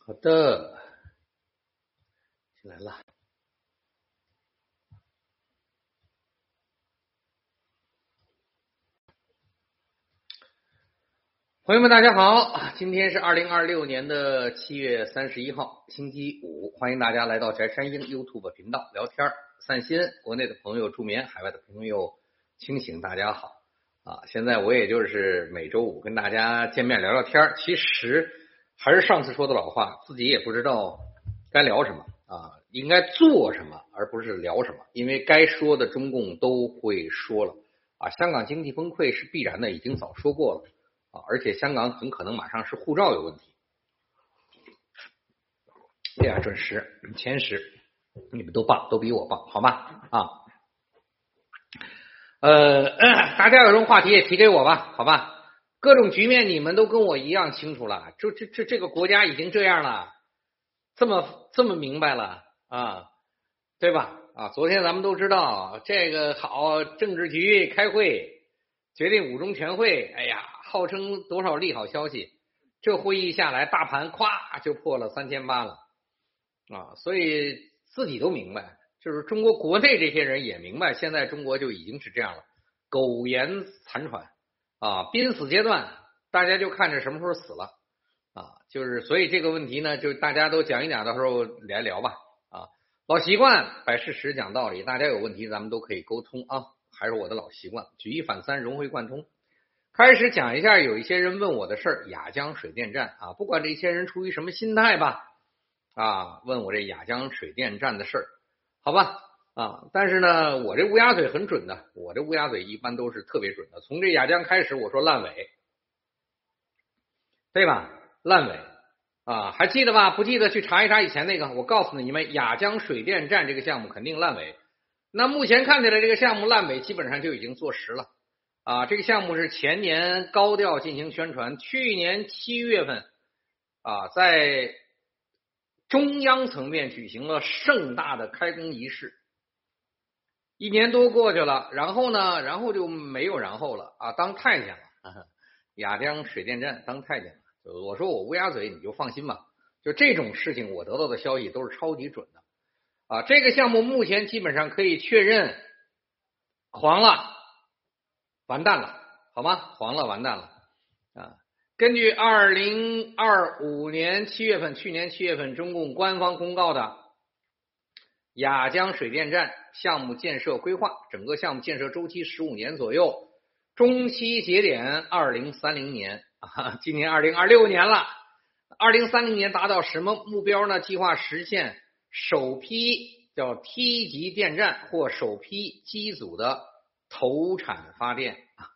好的，来了。朋友们，大家好，今天是2026年的7月31号，星期五，欢迎大家来到翟山鹰 YouTube 频道聊天散心。国内的朋友助眠，海外的朋友清醒，大家好啊！现在我也就是每周五跟大家见面聊聊天，其实还是上次说的老话，自己也不知道该聊什么啊，应该做什么，而不是聊什么，因为该说的中共都会说了啊。香港经济崩溃是必然的，已经早说过了。而且香港很可能马上是护照有问题。哎呀，准时前10，你们都棒，都比我棒，好吧？大家有什么话题也提给我吧，好吧？各种局面你们都跟我一样清楚了，这个国家已经这样了，这么明白了啊，对吧？啊，昨天咱们都知道这个好，政治局开会决定5中全会，哎呀。号称多少利好消息，这会议下来，大盘咵就破了3800了啊！所以自己都明白，就是中国国内这些人也明白，现在中国就已经是这样了，苟延残喘啊，濒死阶段，大家就看着什么时候死了啊！就是所以这个问题呢，就大家都讲一讲，到时候来聊吧啊！老习惯，摆事实讲道理，大家有问题咱们都可以沟通啊，还是我的老习惯，举一反三，融会贯通。开始讲一下有一些人问我的事儿，雅江水电站啊，不管这些人出于什么心态吧，啊，问我这雅江水电站的事儿，好吧，啊，但是呢，我这乌鸦嘴很准的，我这乌鸦嘴一般都是特别准的。从这雅江开始，我说烂尾，对吧？烂尾啊，还记得吧？不记得去查一查以前那个，我告诉你们，雅江水电站这个项目肯定烂尾。那目前看起来，这个项目烂尾基本上就已经坐实了。啊，这个项目是前年高调进行宣传，去年7月份啊，在中央层面举行了盛大的开工仪式。1年多过去了，然后呢，然后就没有然后了啊，当太监了，雅江水电站当太监了。我说我乌鸦嘴，你就放心吧，就这种事情我得到的消息都是超级准的啊。这个项目目前基本上可以确认黄了。完蛋了，好吗？黄了，完蛋了啊！根据2025年7月份，去年7月份中共官方公告的雅江水电站项目建设规划，整个项目建设周期15年左右，中期节点2030年啊，今年2026年了。2030年达到什么目标呢？计划实现首批叫梯级电站或首批机组的投产发电，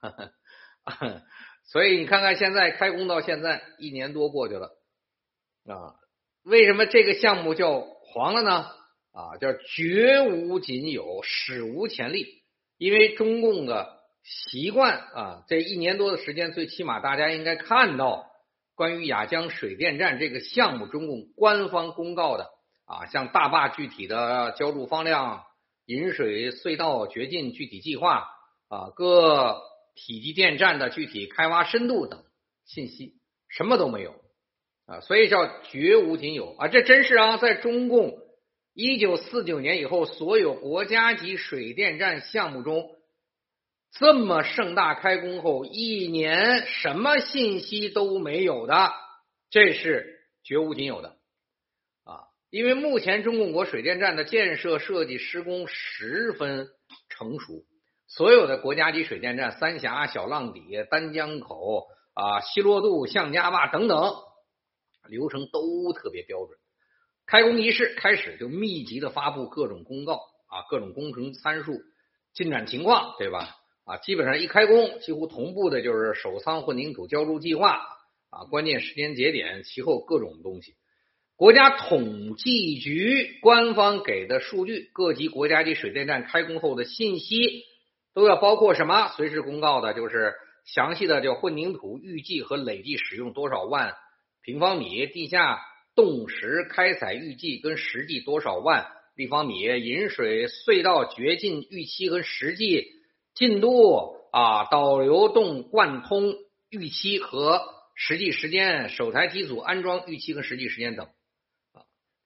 所以你看看现在开工到现在1年多过去了啊，为什么这个项目叫黄了呢？啊，叫绝无仅有，史无前例。因为中共的习惯啊，这1年多的时间，最起码大家应该看到关于雅江水电站这个项目，中共官方公告的啊，像大坝具体的浇筑方量。引水隧道掘进具体计划啊，各体积电站的具体开挖深度等信息，什么都没有啊，所以叫绝无仅有啊，这真是啊，在中共1949年以后所有国家级水电站项目中，这么盛大开工后1年什么信息都没有的，这是绝无仅有的。因为目前中共国水电站的建设设计施工十分成熟，所有的国家级水电站，三峡、小浪底、丹江口啊、西洛渡、项家坝等等，流程都特别标准。开工仪式开始就密集的发布各种公告啊，各种工程参数、进展情况，对吧？啊，基本上一开工，几乎同步的就是首仓混凝土浇筑计划啊，关键时间节点，其后各种东西。国家统计局官方给的数据，各级国家级水电站开工后的信息都要包括什么？随时公告的就是详细的叫混凝土预计和累计使用多少万平方米，地下冻石开采预计跟实际多少万立方米，引水隧道掘进预期和实际进度啊，导流洞贯通预期和实际时间，首台机组安装预期和实际时间等。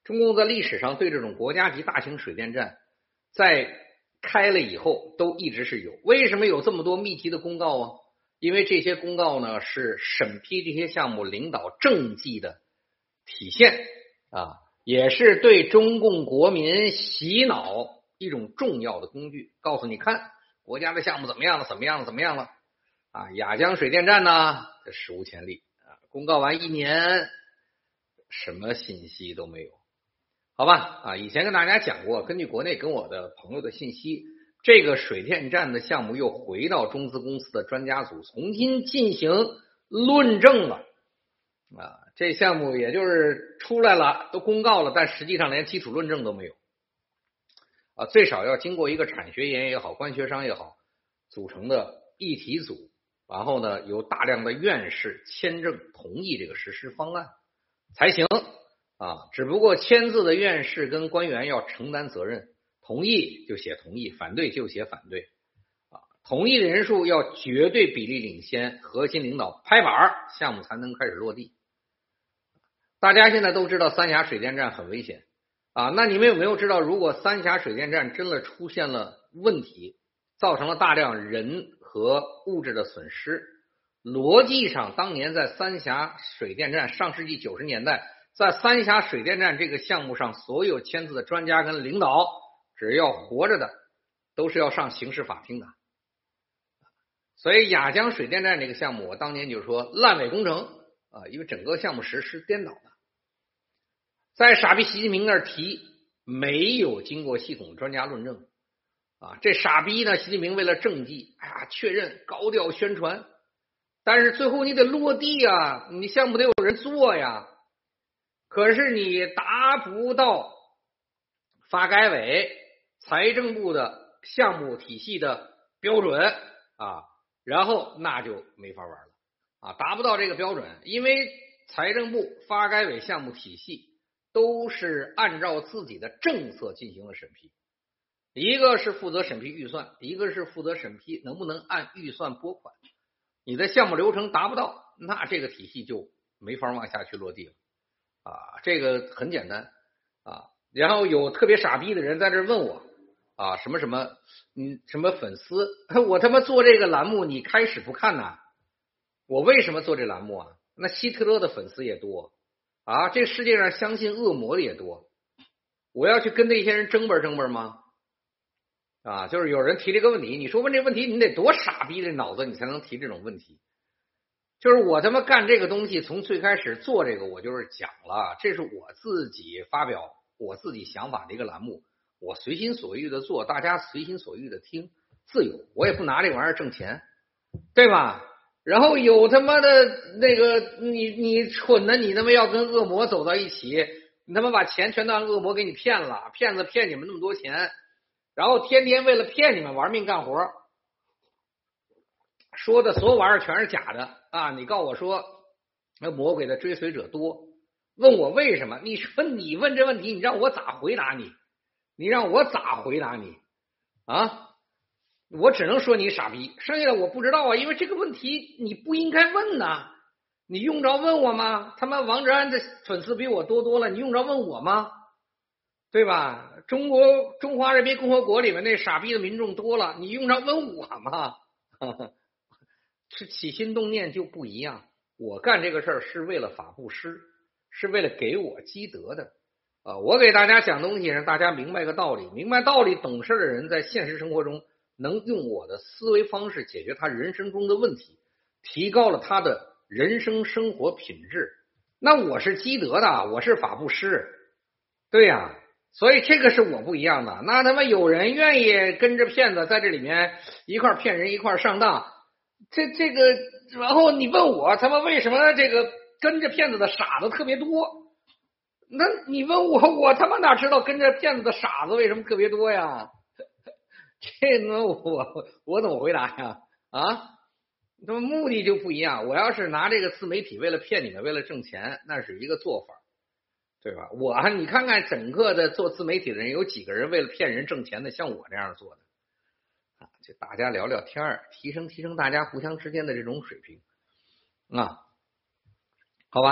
中共在历史上对这种国家级大型水电站在开了以后都一直是有。为什么有这么多密集的公告啊？因为这些公告呢是审批这些项目领导政绩的体现啊，也是对中共国民洗脑一种重要的工具，告诉你看国家的项目怎么样了，怎么样了，怎么样了啊！雅江水电站呢，这史无前例啊！公告完1年，什么信息都没有，好吧？啊，以前跟大家讲过，根据国内跟我的朋友的信息，这个水电站的项目又回到中资公司的专家组重新进行论证了啊！这项目也就是出来了，都公告了，但实际上连基础论证都没有啊！最少要经过一个产学研也好，官学商也好组成的议题组，然后呢，有大量的院士签证同意这个实施方案才行啊。只不过签字的院士跟官员要承担责任，同意就写同意，反对就写反对啊。同意的人数要绝对比例领先，核心领导拍板，项目才能开始落地。大家现在都知道三峡水电站很危险啊，那你们有没有知道，如果三峡水电站真的出现了问题，造成了大量人和物质的损失，逻辑上当年在三峡水电站上世纪90年代，在三峡水电站这个项目上所有签字的专家跟领导，只要活着的都是要上刑事法庭的。所以雅江水电站这个项目，我当年就说烂尾工程啊，因为整个项目实施颠倒的，在傻逼习近平那儿提，没有经过系统专家论证啊，这傻逼呢，习近平为了政绩，确认高调宣传，但是最后你得落地啊，你项目得有人做呀。可是你达不到发改委、财政部的项目体系的标准啊，然后那就没法玩了啊，达不到这个标准，因为财政部、发改委项目体系都是按照自己的政策进行了审批。一个是负责审批预算，一个是负责审批能不能按预算拨款。你的项目流程达不到，那这个体系就没法往下去落地了啊！这个很简单啊。然后有特别傻逼的人在这问我啊，什么粉丝，我他妈做这个栏目你开始不看呐？我为什么做这栏目啊？那希特勒的粉丝也多啊，这世界上相信恶魔的也多，我要去跟那些人争吧吗？啊，就是有人提这个问题，你说问这个问题，你得多傻逼的脑子，你才能提这种问题。就是我他妈干这个东西，从最开始做这个，我就是讲了，这是我自己发表我自己想法的一个栏目，我随心所欲的做，大家随心所欲的听，自由，我也不拿这玩意儿挣钱，对吧？然后有他妈的那个你蠢的，你他妈要跟恶魔走到一起，你他妈把钱全当恶魔给你骗了，骗子骗你们那么多钱。然后天天为了骗你们玩命干活，说的所有玩意儿全是假的啊！你告诉我说，那魔鬼的追随者多，问我为什么？你说你问这问题，你让我咋回答你？你让我咋回答你啊？我只能说你傻逼，剩下的我不知道啊，因为这个问题你不应该问呐，你用着问我吗？他妈王志安的粉丝比我多了，你用着问我吗？对吧？中华人民共和国里面那傻逼的民众多了，你用着问我吗？是起心动念就不一样。我干这个事儿是为了法布施，是为了给我积德的啊！我给大家讲东西，让大家明白个道理，明白道理懂事的人在现实生活中能用我的思维方式解决他人生中的问题，提高了他的人生生活品质。那我是积德的，我是法布施，对呀。所以这个是我不一样的，那他妈有人愿意跟着骗子在这里面一块骗人一块上当，这个，然后你问我他妈为什么这个跟着骗子的傻子特别多？那你问我他妈哪知道跟着骗子的傻子为什么特别多呀？这呢我怎么回答呀？啊，那么目的就不一样。我要是拿这个自媒体为了骗你们，为了挣钱，那是一个做法。对吧？你看看整个的做自媒体的人，有几个人为了骗人挣钱的像我这样做的啊？就大家聊聊天，提升大家互相之间的这种水平啊，好吧？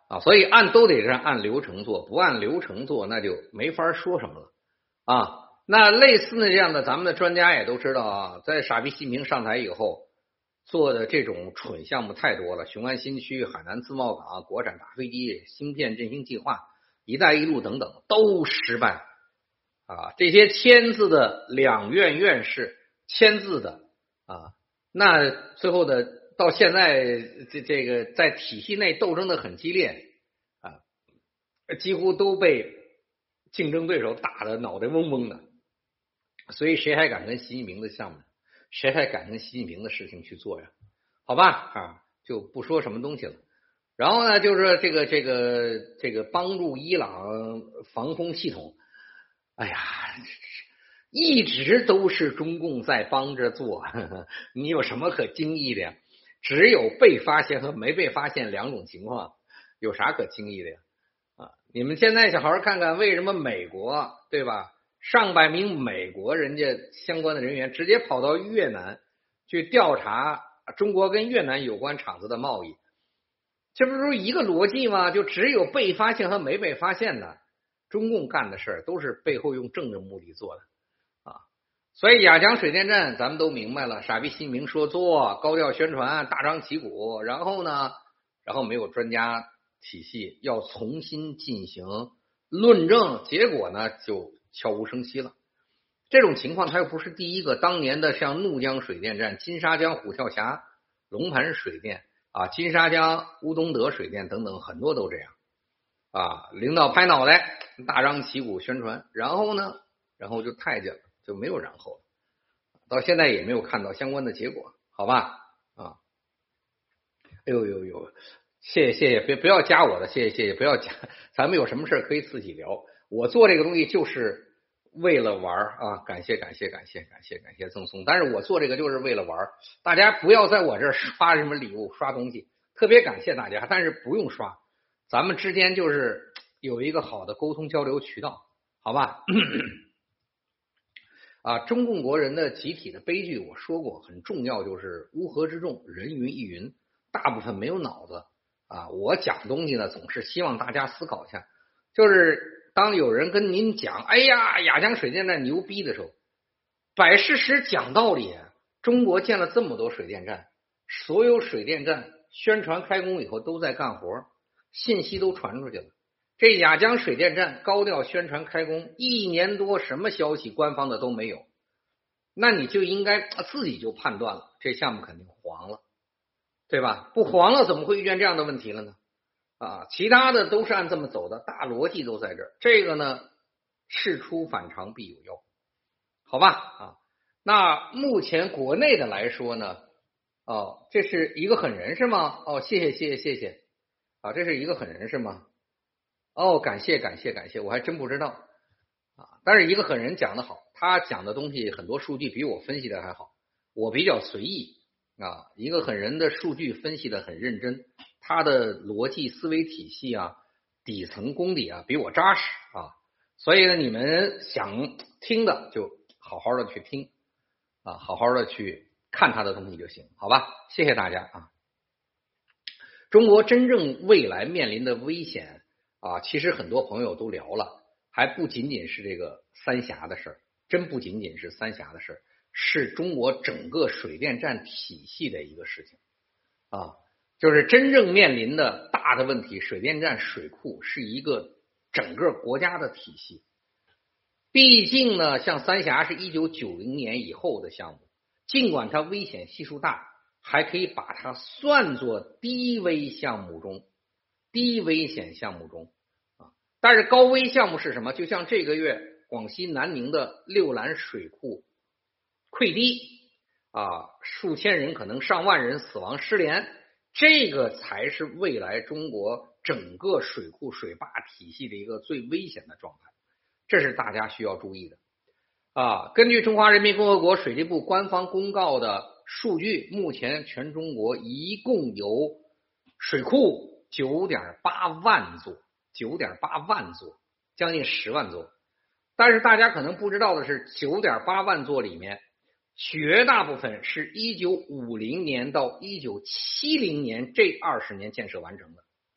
所以都得是按流程做，不按流程做那就没法说什么了啊。那类似的这样的，咱们的专家也都知道啊，在傻逼习近平上台以后做的这种蠢项目太多了，雄安新区、海南自贸港、国产大飞机、芯片振兴计划、一带一路等等都失败啊。这些签字的两院院士签字的啊，那最后的到现在这个在体系内斗争的很激烈啊，几乎都被竞争对手打得脑袋嗡嗡的。所以谁还敢跟习近平的项目，谁还敢跟习近平的事情去做呀？好吧啊，就不说什么东西了。然后呢，就是这个帮助伊朗防空系统，哎呀，一直都是中共在帮着做，呵呵，你有什么可惊异的呀？只有被发现和没被发现两种情况，有啥可惊异的呀？啊，你们现在好好看看，为什么美国对吧？上百名美国人家相关的人员直接跑到越南去调查中国跟越南有关厂子的贸易，这不是一个逻辑吗？就只有被发现和没被发现的，中共干的事儿都是背后用政治目的做的啊。所以雅江水电站咱们都明白了，傻逼习近平说做，高调宣传，大张旗鼓，然后没有专家体系要重新进行论证，结果呢就悄无声息了。这种情况它又不是第一个，当年的像怒江水电站、金沙江虎跳峡、龙盘水电啊、金沙江乌东德水电等等，很多都这样啊。领导拍脑袋，大张旗鼓宣传，然后就太监了，就没有然后了。到现在也没有看到相关的结果，好吧？啊，哎呦，谢谢，不要加我的，谢谢，不要加，咱们有什么事可以自己聊。我做这个东西就是为了玩啊！感谢赠送，但是我做这个就是为了玩，大家不要在我这儿刷什么礼物、刷东西，特别感谢大家，但是不用刷，咱们之间就是有一个好的沟通交流渠道，好吧？啊，中共国人的集体的悲剧，我说过很重要，就是乌合之众，人云亦云，大部分没有脑子啊。我讲东西呢，总是希望大家思考一下，就是当有人跟您讲，哎呀，雅江水电站牛逼的时候，摆事实讲道理。中国建了这么多水电站，所有水电站宣传开工以后都在干活，信息都传出去了。这雅江水电站高调宣传开工1年多，什么消息官方的都没有，那你就应该自己就判断了，这项目肯定黄了，对吧？不黄了怎么会遇见这样的问题了呢？啊，其他的都是按这么走的，大逻辑都在这儿。这个呢，事出反常必有妖，好吧？啊，那目前国内的来说呢，哦，这是一个狠人是吗？哦，谢谢啊，这是一个狠人是吗？哦，感谢，我还真不知道啊。但是一个狠人讲的好，他讲的东西很多数据比我分析的还好，我比较随意啊。一个狠人的数据分析的很认真，他的逻辑思维体系啊，底层功底啊比我扎实啊。所以呢，你们想听的就好好的去听啊，好好的去看他的东西就行，好吧？谢谢大家啊。中国真正未来面临的危险啊，其实很多朋友都聊了，还不仅仅是这个三峡的事儿，真不仅仅是三峡的事儿，是中国整个水电站体系的一个事情啊，就是真正面临的大的问题，水电站、水库是一个整个国家的体系。毕竟呢，像三峡是1990年以后的项目，尽管它危险系数大，还可以把它算作低危项目中。低危险项目中啊，但是高危项目是什么？就像这个月广西南宁的六兰水库溃堤啊，数千人可能上万人死亡失联，这个才是未来中国整个水库水坝体系的一个最危险的状态，这是大家需要注意的啊。根据中华人民共和国水利部官方公告的数据，目前全中国一共有水库9.8万座，9.8万座，将近10万座。但是大家可能不知道的是，9.8万座里面，绝大部分是1950年到1970年这20年建设完成的，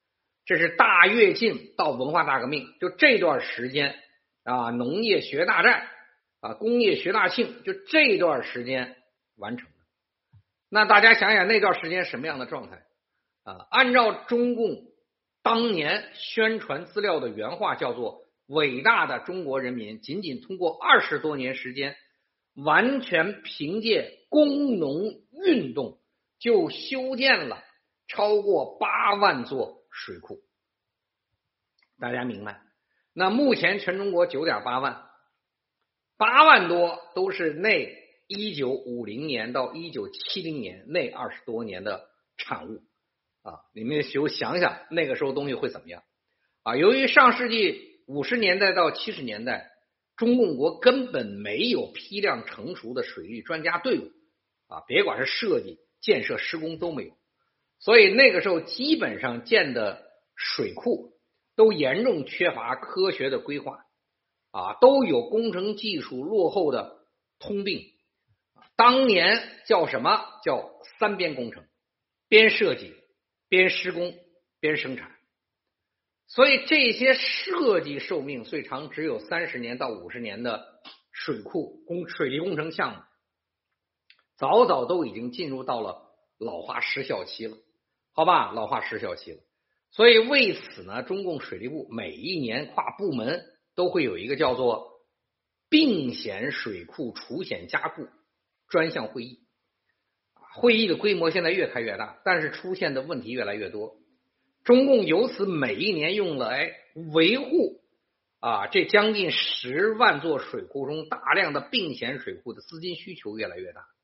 这是大跃进到文化大革命，就这段时间啊，农业学大战啊，工业学大庆，就这段时间完成的。那大家想想那段时间什么样的状态啊？按照中共当年宣传资料的原话，叫做伟大的中国人民仅仅通过20多年时间，完全凭借工农运动就修建了超过8万座水库。大家明白？那目前全中国 9.8 万，8万多都是那1950年到1970年那20多年的产物啊！你们就想想那个时候东西会怎么样啊？由于上世纪50年代到70年代，中共国根本没有批量成熟的水利专家队伍啊，别管是设计、建设、施工都没有，所以那个时候基本上建的水库都严重缺乏科学的规划啊，都有工程技术落后的通病。当年叫什么？叫3边工程，边设计、边施工、边生产。所以这些设计寿命最长只有30年到50年的水库水利工程项目，早早都已经进入到了老化失效期了，好吧，老化失效期了。所以为此呢，中共水利部每一年跨部门都会有一个叫做并险水库除险加固专项会议，会议的规模现在越开越大，但是出现的问题越来越多。中共由此每一年用来维护这将近10万座水库中大量的并险水库的资金需求越来越大。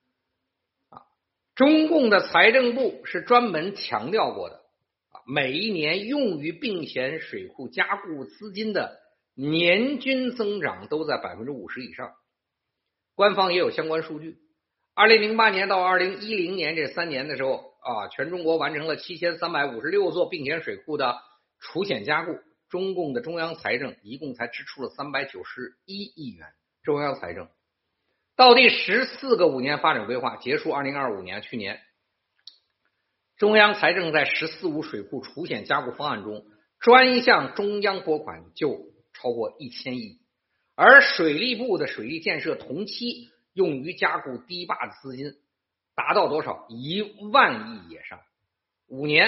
中共的财政部是专门强调过的，每一年用于并险水库加固资金的年均增长都在 50% 以上。官方也有相关数据，2008年到2010年这3年的时候全中国完成了7356座并险水库的除险加固，中共的中央财政一共才支出了391亿元。中央财政到第14个5年发展规划结束2025年，去年中央财政在14.5水库除险加固方案中专项中央拨款就超过1000亿，而水利部的水利建设同期用于加固堤坝的资金达到多少？1万亿以上，5年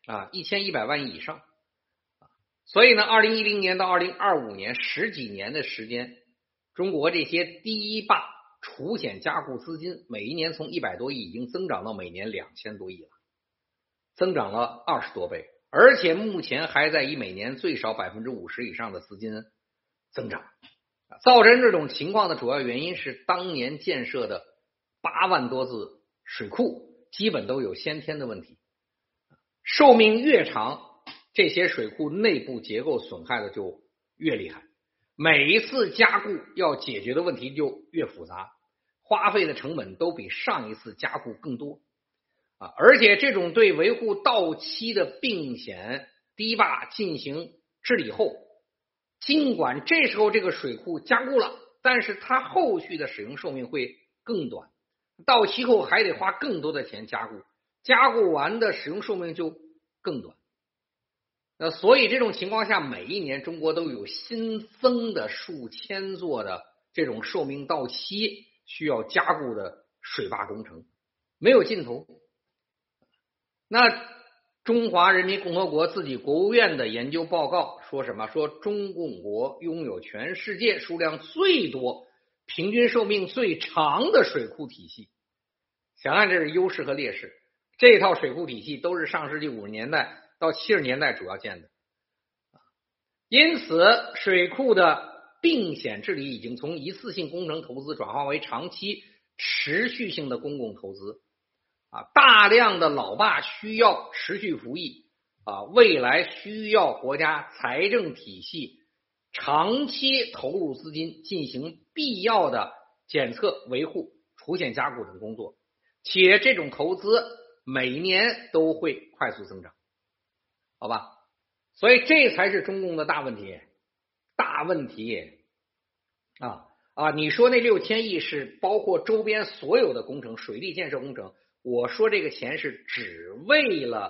1100万亿以上。所以呢2010年到2025年10几年的时间，中国这些堤坝除险加固资金每一年从100多亿已经增长到每年2000多亿了，增长了20多倍，而且目前还在以每年最少 50% 以上的资金增长。造成这种情况的主要原因是当年建设的8万多座水库基本都有先天的问题，寿命越长，这些水库内部结构损害的就越厉害，每一次加固要解决的问题就越复杂，花费的成本都比上一次加固更多而且这种对维护到期的并险堤坝进行治理后，尽管这时候这个水库加固了，但是它后续的使用寿命会更短，到期后还得花更多的钱加固，加固完的使用寿命就更短。所以这种情况下，每一年中国都有新增的数千座的这种寿命到期需要加固的水坝工程，没有尽头。那中华人民共和国自己国务院的研究报告说什么？说中共国拥有全世界数量最多、平均寿命最长的水库体系。想想这是优势和劣势，这套水库体系都是上世纪50年代到70年代主要建的。因此水库的并险治理已经从一次性工程投资转化为长期持续性的公共投资大量的老坝需要持续服役未来需要国家财政体系长期投入资金进行必要的检测、维护、除险加固等工作，且这种投资每年都会快速增长，好吧？所以这才是中共的大问题，你说那6000亿是包括周边所有的工程，水利建设工程，我说这个钱是只为了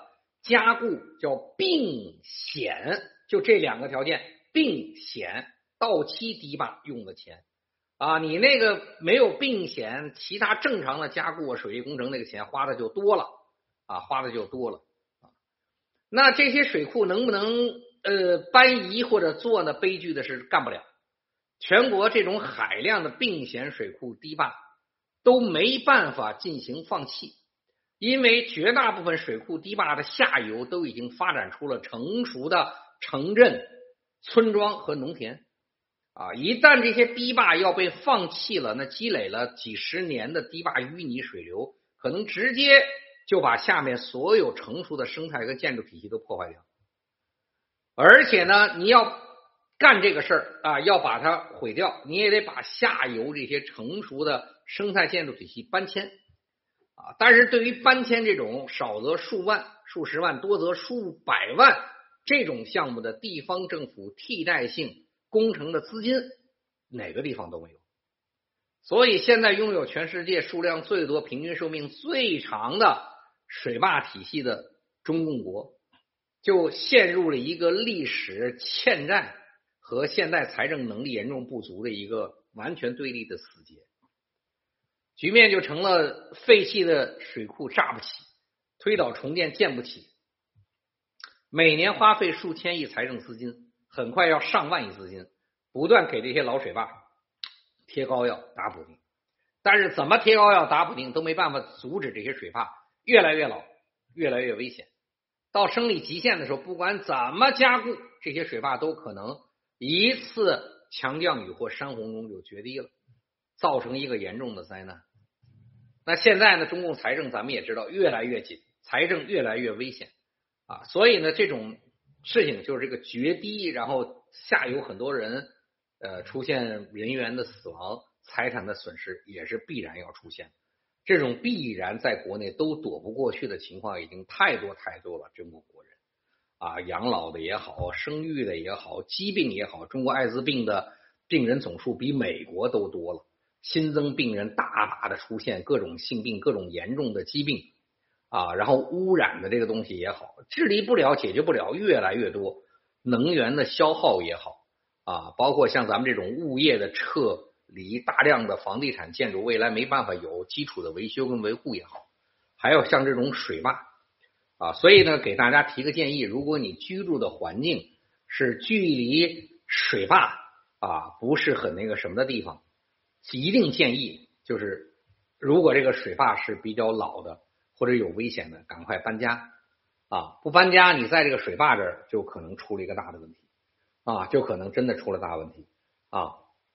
加固叫并险，就这2个条件，并险到期堤坝用的钱啊，你那个没有并险，其他正常的加固水利工程那个钱花的就多了啊，花的就多了啊。那这些水库能不能搬移或者做呢？悲剧的是干不了。全国这种海量的并险水库堤坝都没办法进行放弃，因为绝大部分水库堤坝的下游都已经发展出了成熟的城镇、村庄和农田啊。一旦这些堤坝要被放弃了，那积累了几十年的堤坝淤泥水流，可能直接就把下面所有成熟的生态和建筑体系都破坏掉。而且呢，你要干这个事儿啊，要把它毁掉，你也得把下游这些成熟的生态建筑体系搬迁啊。但是对于搬迁这种少则数万、数十万，多则数百万这种项目的地方政府替代性工程的资金，哪个地方都没有。所以现在拥有全世界数量最多、平均寿命最长的水坝体系的中共国，就陷入了一个历史欠债和现代财政能力严重不足的一个完全对立的死结，局面就成了废弃的水库炸不起，推倒重建建不起，每年花费数千亿财政资金，很快要上万亿资金，不断给这些老水坝贴膏药打补丁，但是怎么贴膏药打补丁都没办法阻止这些水坝越来越老，越来越危险。到生理极限的时候，不管怎么加固，这些水坝都可能一次强降雨或山洪中就决堤了，造成一个严重的灾难。那现在呢，中共财政咱们也知道越来越紧，财政越来越危险啊，所以呢，这种事情就是这个决堤，然后下游很多人出现人员的死亡、财产的损失，也是必然要出现。这种必然在国内都躲不过去的情况已经太多太多了。中国国人啊，养老的也好，生育的也好，疾病也好，中国艾滋病的病人总数比美国都多了，新增病人大大的出现，各种性病、各种严重的疾病啊，然后污染的这个东西也好，治理不了、解决不了，越来越多，能源的消耗也好啊，包括像咱们这种物业的撤离，大量的房地产建筑未来没办法有基础的维修跟维护也好，还有像这种水坝啊，所以呢，给大家提个建议，如果你居住的环境是距离水坝啊不是很那个什么的地方，一定建议就是如果这个水坝是比较老的或者有危险的，赶快搬家啊！不搬家，你在这个水坝这儿就可能出了一个大的问题啊，就可能真的出了大问题啊！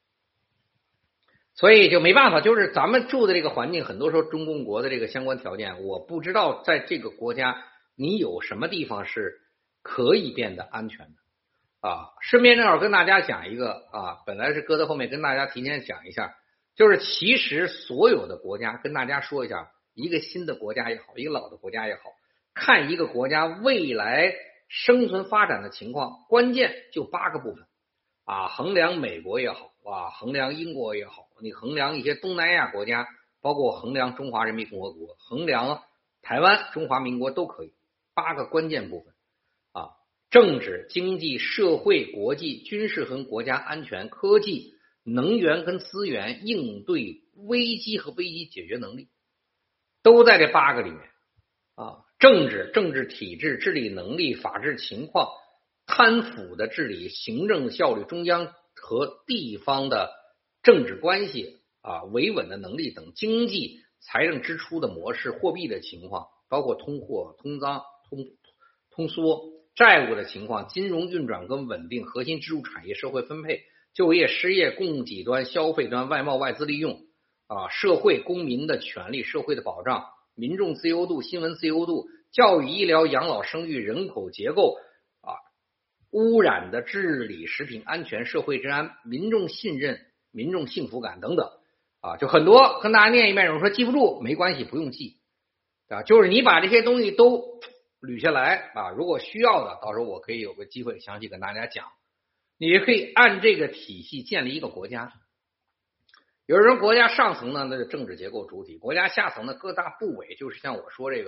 所以就没办法，就是咱们住的这个环境，很多时候中共国的这个相关条件，我不知道在这个国家你有什么地方是可以变得安全的啊。顺便正好跟大家讲一个啊，本来是搁在后面跟大家提前讲一下，就是其实所有的国家跟大家说一下，一个新的国家也好，一个老的国家也好，看一个国家未来生存发展的情况，关键就8个部分啊，衡量美国也好啊，衡量英国也好，你衡量一些东南亚国家，包括衡量中华人民共和国，衡量台湾、中华民国都可以，8个关键部分啊，政治、经济、社会、国际、军事和国家安全、科技、能源跟资源、应对危机和危机解决能力，都在这8个里面啊。政治体制、治理能力、法治情况、贪腐的治理、行政效率、中央和地方的政治关系啊、维稳的能力等，经济财政支出的模式、货币的情况，包括通货、通缩、债务的情况、金融运转跟稳定、核心支柱产业社会分配、就业、失业、供给端、消费端、外贸外资利用啊、社会公民的权利、社会的保障、民众自由度、新闻自由度、教育、医疗、养老、生育、人口结构啊、污染的治理、食品安全、社会治安、民众信任、民众幸福感等等啊，就很多，跟大家念一遍，有人说记不住，没关系，不用记啊，就是你把这些东西都捋下来啊，如果需要的，到时候我可以有个机会详细跟大家讲。你也可以按这个体系建立一个国家。有人国家上层呢，那就政治结构主体；国家下层的各大部委，就是像我说这个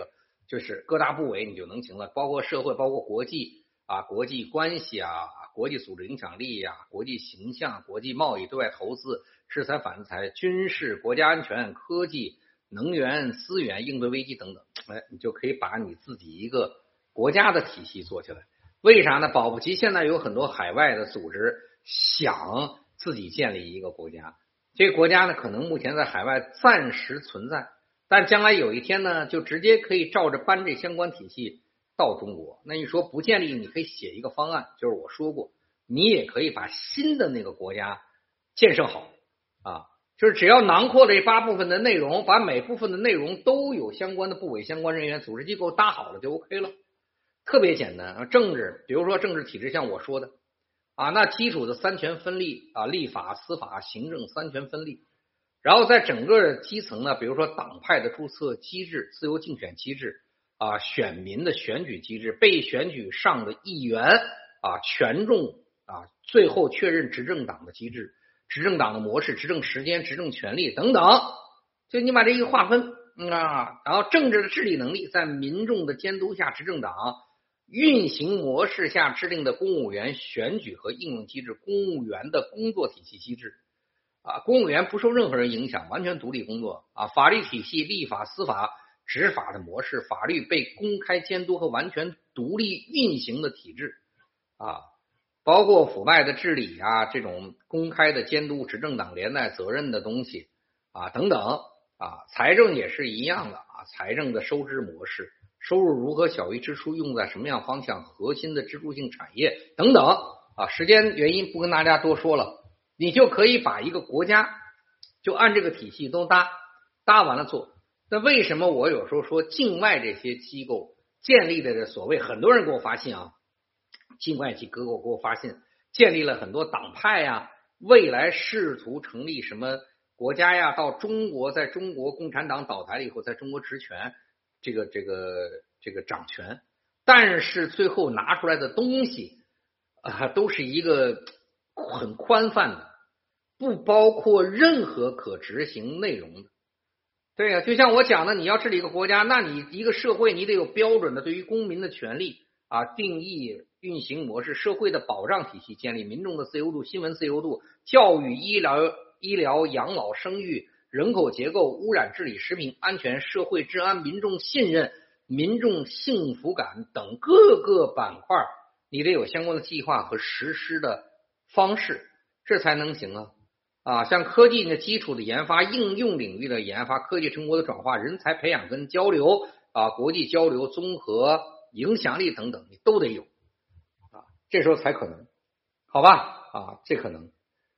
就是各大部委你就能行了，包括社会，包括国际啊，国际关系啊，国际组织影响力呀，国际形象、国际贸易、对外投资、制裁反制裁、军事、国家安全、科技、能源资源、应对危机等等，你就可以把你自己一个国家的体系做起来。为啥呢？保不齐现在有很多海外的组织想自己建立一个国家，这个国家呢，可能目前在海外暂时存在，但将来有一天呢，就直接可以照着搬这相关体系到中国。那你说不建立，你可以写一个方案，就是我说过，你也可以把新的那个国家建设好啊，就是只要囊括这8部分的内容，把每部分的内容都有相关的部委、相关人员、组织机构搭好了就 OK 了。特别简单啊，政治，比如说政治体制，像我说的啊，那基础的3权分立啊，立法、司法、行政3权分立，然后在整个基层呢，比如说党派的注册机制、自由竞选机制啊，选民的选举机制、被选举上的议员啊，权重啊，最后确认执政党的机制、执政党的模式、执政时间、执政权利等等，就你把这一划分啊，然后政治的治理能力在民众的监督下，执政党运行模式下制定的公务员选举和应用机制，公务员的工作体系机制啊，公务员不受任何人影响，完全独立工作啊，法律体系、立法、司法、执法的模式，法律被公开监督和完全独立运行的体制啊，包括腐败的治理啊，这种公开的监督执政党连带责任的东西啊等等啊，财政也是一样的啊，财政的收支模式。收入如何小于支出，用在什么样方向，核心的支柱性产业等等啊，时间原因不跟大家多说了，你就可以把一个国家就按这个体系都搭完了做。那为什么我有时候说境外这些机构建立的这所谓，很多人给我发信啊，境外机构给我发信，建立了很多党派呀，未来试图成立什么国家呀，到中国，在中国共产党倒台了以后，在中国职权这个掌权，但是最后拿出来的东西啊，都是一个很宽泛的，不包括任何可执行内容的。对呀，就像我讲的，你要治理一个国家，那你一个社会你得有标准的对于公民的权利啊定义、运行模式、社会的保障体系建立、民众的自由度、新闻自由度、教育、医疗、养老、生育、人口结构、污染治理、食品安全、社会治安、民众信任、民众幸福感等各个板块，你得有相关的计划和实施的方式，这才能行啊！啊，像科技的基础的研发、应用领域的研发、科技成果的转化、人才培养跟交流啊、国际交流、综合影响力等等，你都得有啊，这时候才可能，好吧？啊，这可能。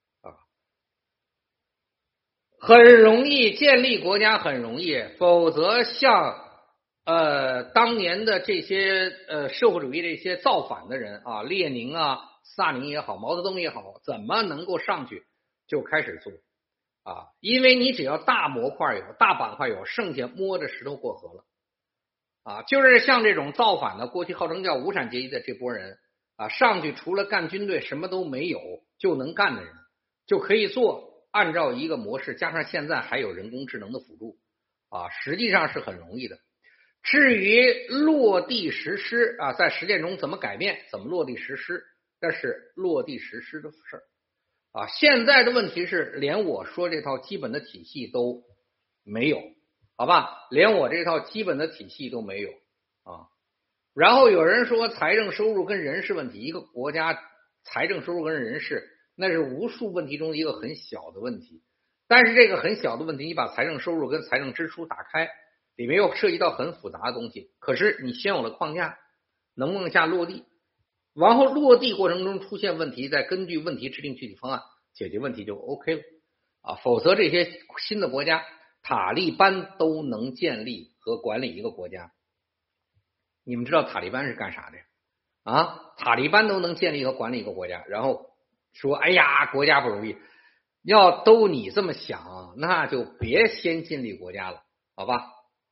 很容易建立国家，很容易，否则像当年的这些社会主义这些造反的人啊，列宁啊、斯大林也好，毛泽东也好，怎么能够上去就开始做啊？因为你只要大模块有、大板块有，剩下摸着石头过河了啊！就是像这种造反的，过去号称叫无产阶级的这波人啊，上去除了干军队什么都没有就能干的人，就可以做。按照一个模式，加上现在还有人工智能的辅助啊，实际上是很容易的。至于落地实施啊，在实践中怎么改变，怎么落地实施，这是落地实施的事啊。现在的问题是，连我说这套基本的体系都没有，好吧？连我这套基本的体系都没有啊。然后有人说财政收入跟人事问题，一个国家财政收入跟人事那是无数问题中的一个很小的问题，但是这个很小的问题，你把财政收入跟财政支出打开，里面又涉及到很复杂的东西。可是你先有了框架，能不能下落地？然后落地过程中出现问题，再根据问题制定具体方案，解决问题就 OK 了啊。否则这些新的国家，塔利班都能建立和管理一个国家。你们知道塔利班是干啥的呀？啊，塔利班都能建立和管理一个国家，然后说哎呀国家不容易，要都你这么想，那就别先建立国家了，好吧？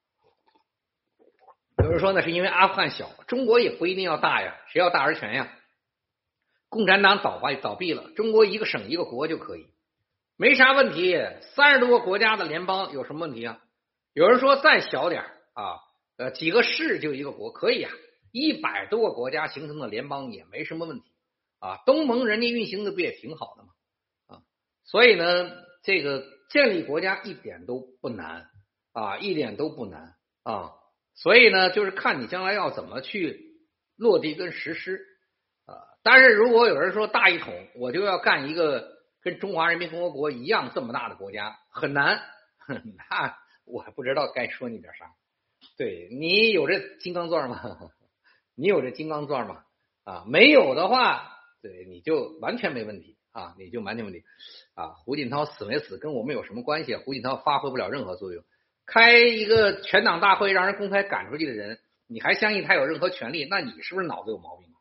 有人说那是因为阿富汗小，中国也不一定要大呀，谁要大而全呀？共产党倒闭了，中国一个省一个国就可以，没啥问题。30多个国家的联邦有什么问题啊？有人说再小点啊， 几个市就一个国，可以啊，100多个国家形成的联邦也没什么问题啊。东盟人家运行的不也挺好的吗？啊，所以呢，这个建立国家一点都不难啊，一点都不难啊。所以呢，就是看你将来要怎么去落地跟实施啊。但是如果有人说大一统，我就要干一个跟中华人民共和国一样这么大的国家，很难。那我还不知道该说你点啥。对，你有这金刚钻吗？你有这金刚钻吗？啊，没有的话，对，你就完全没问题啊，你就完全没问题啊。胡锦涛死没死跟我们有什么关系？胡锦涛发挥不了任何作用。开一个全党大会让人公开赶出去的人，你还相信他有任何权利？那你是不是脑子有毛病？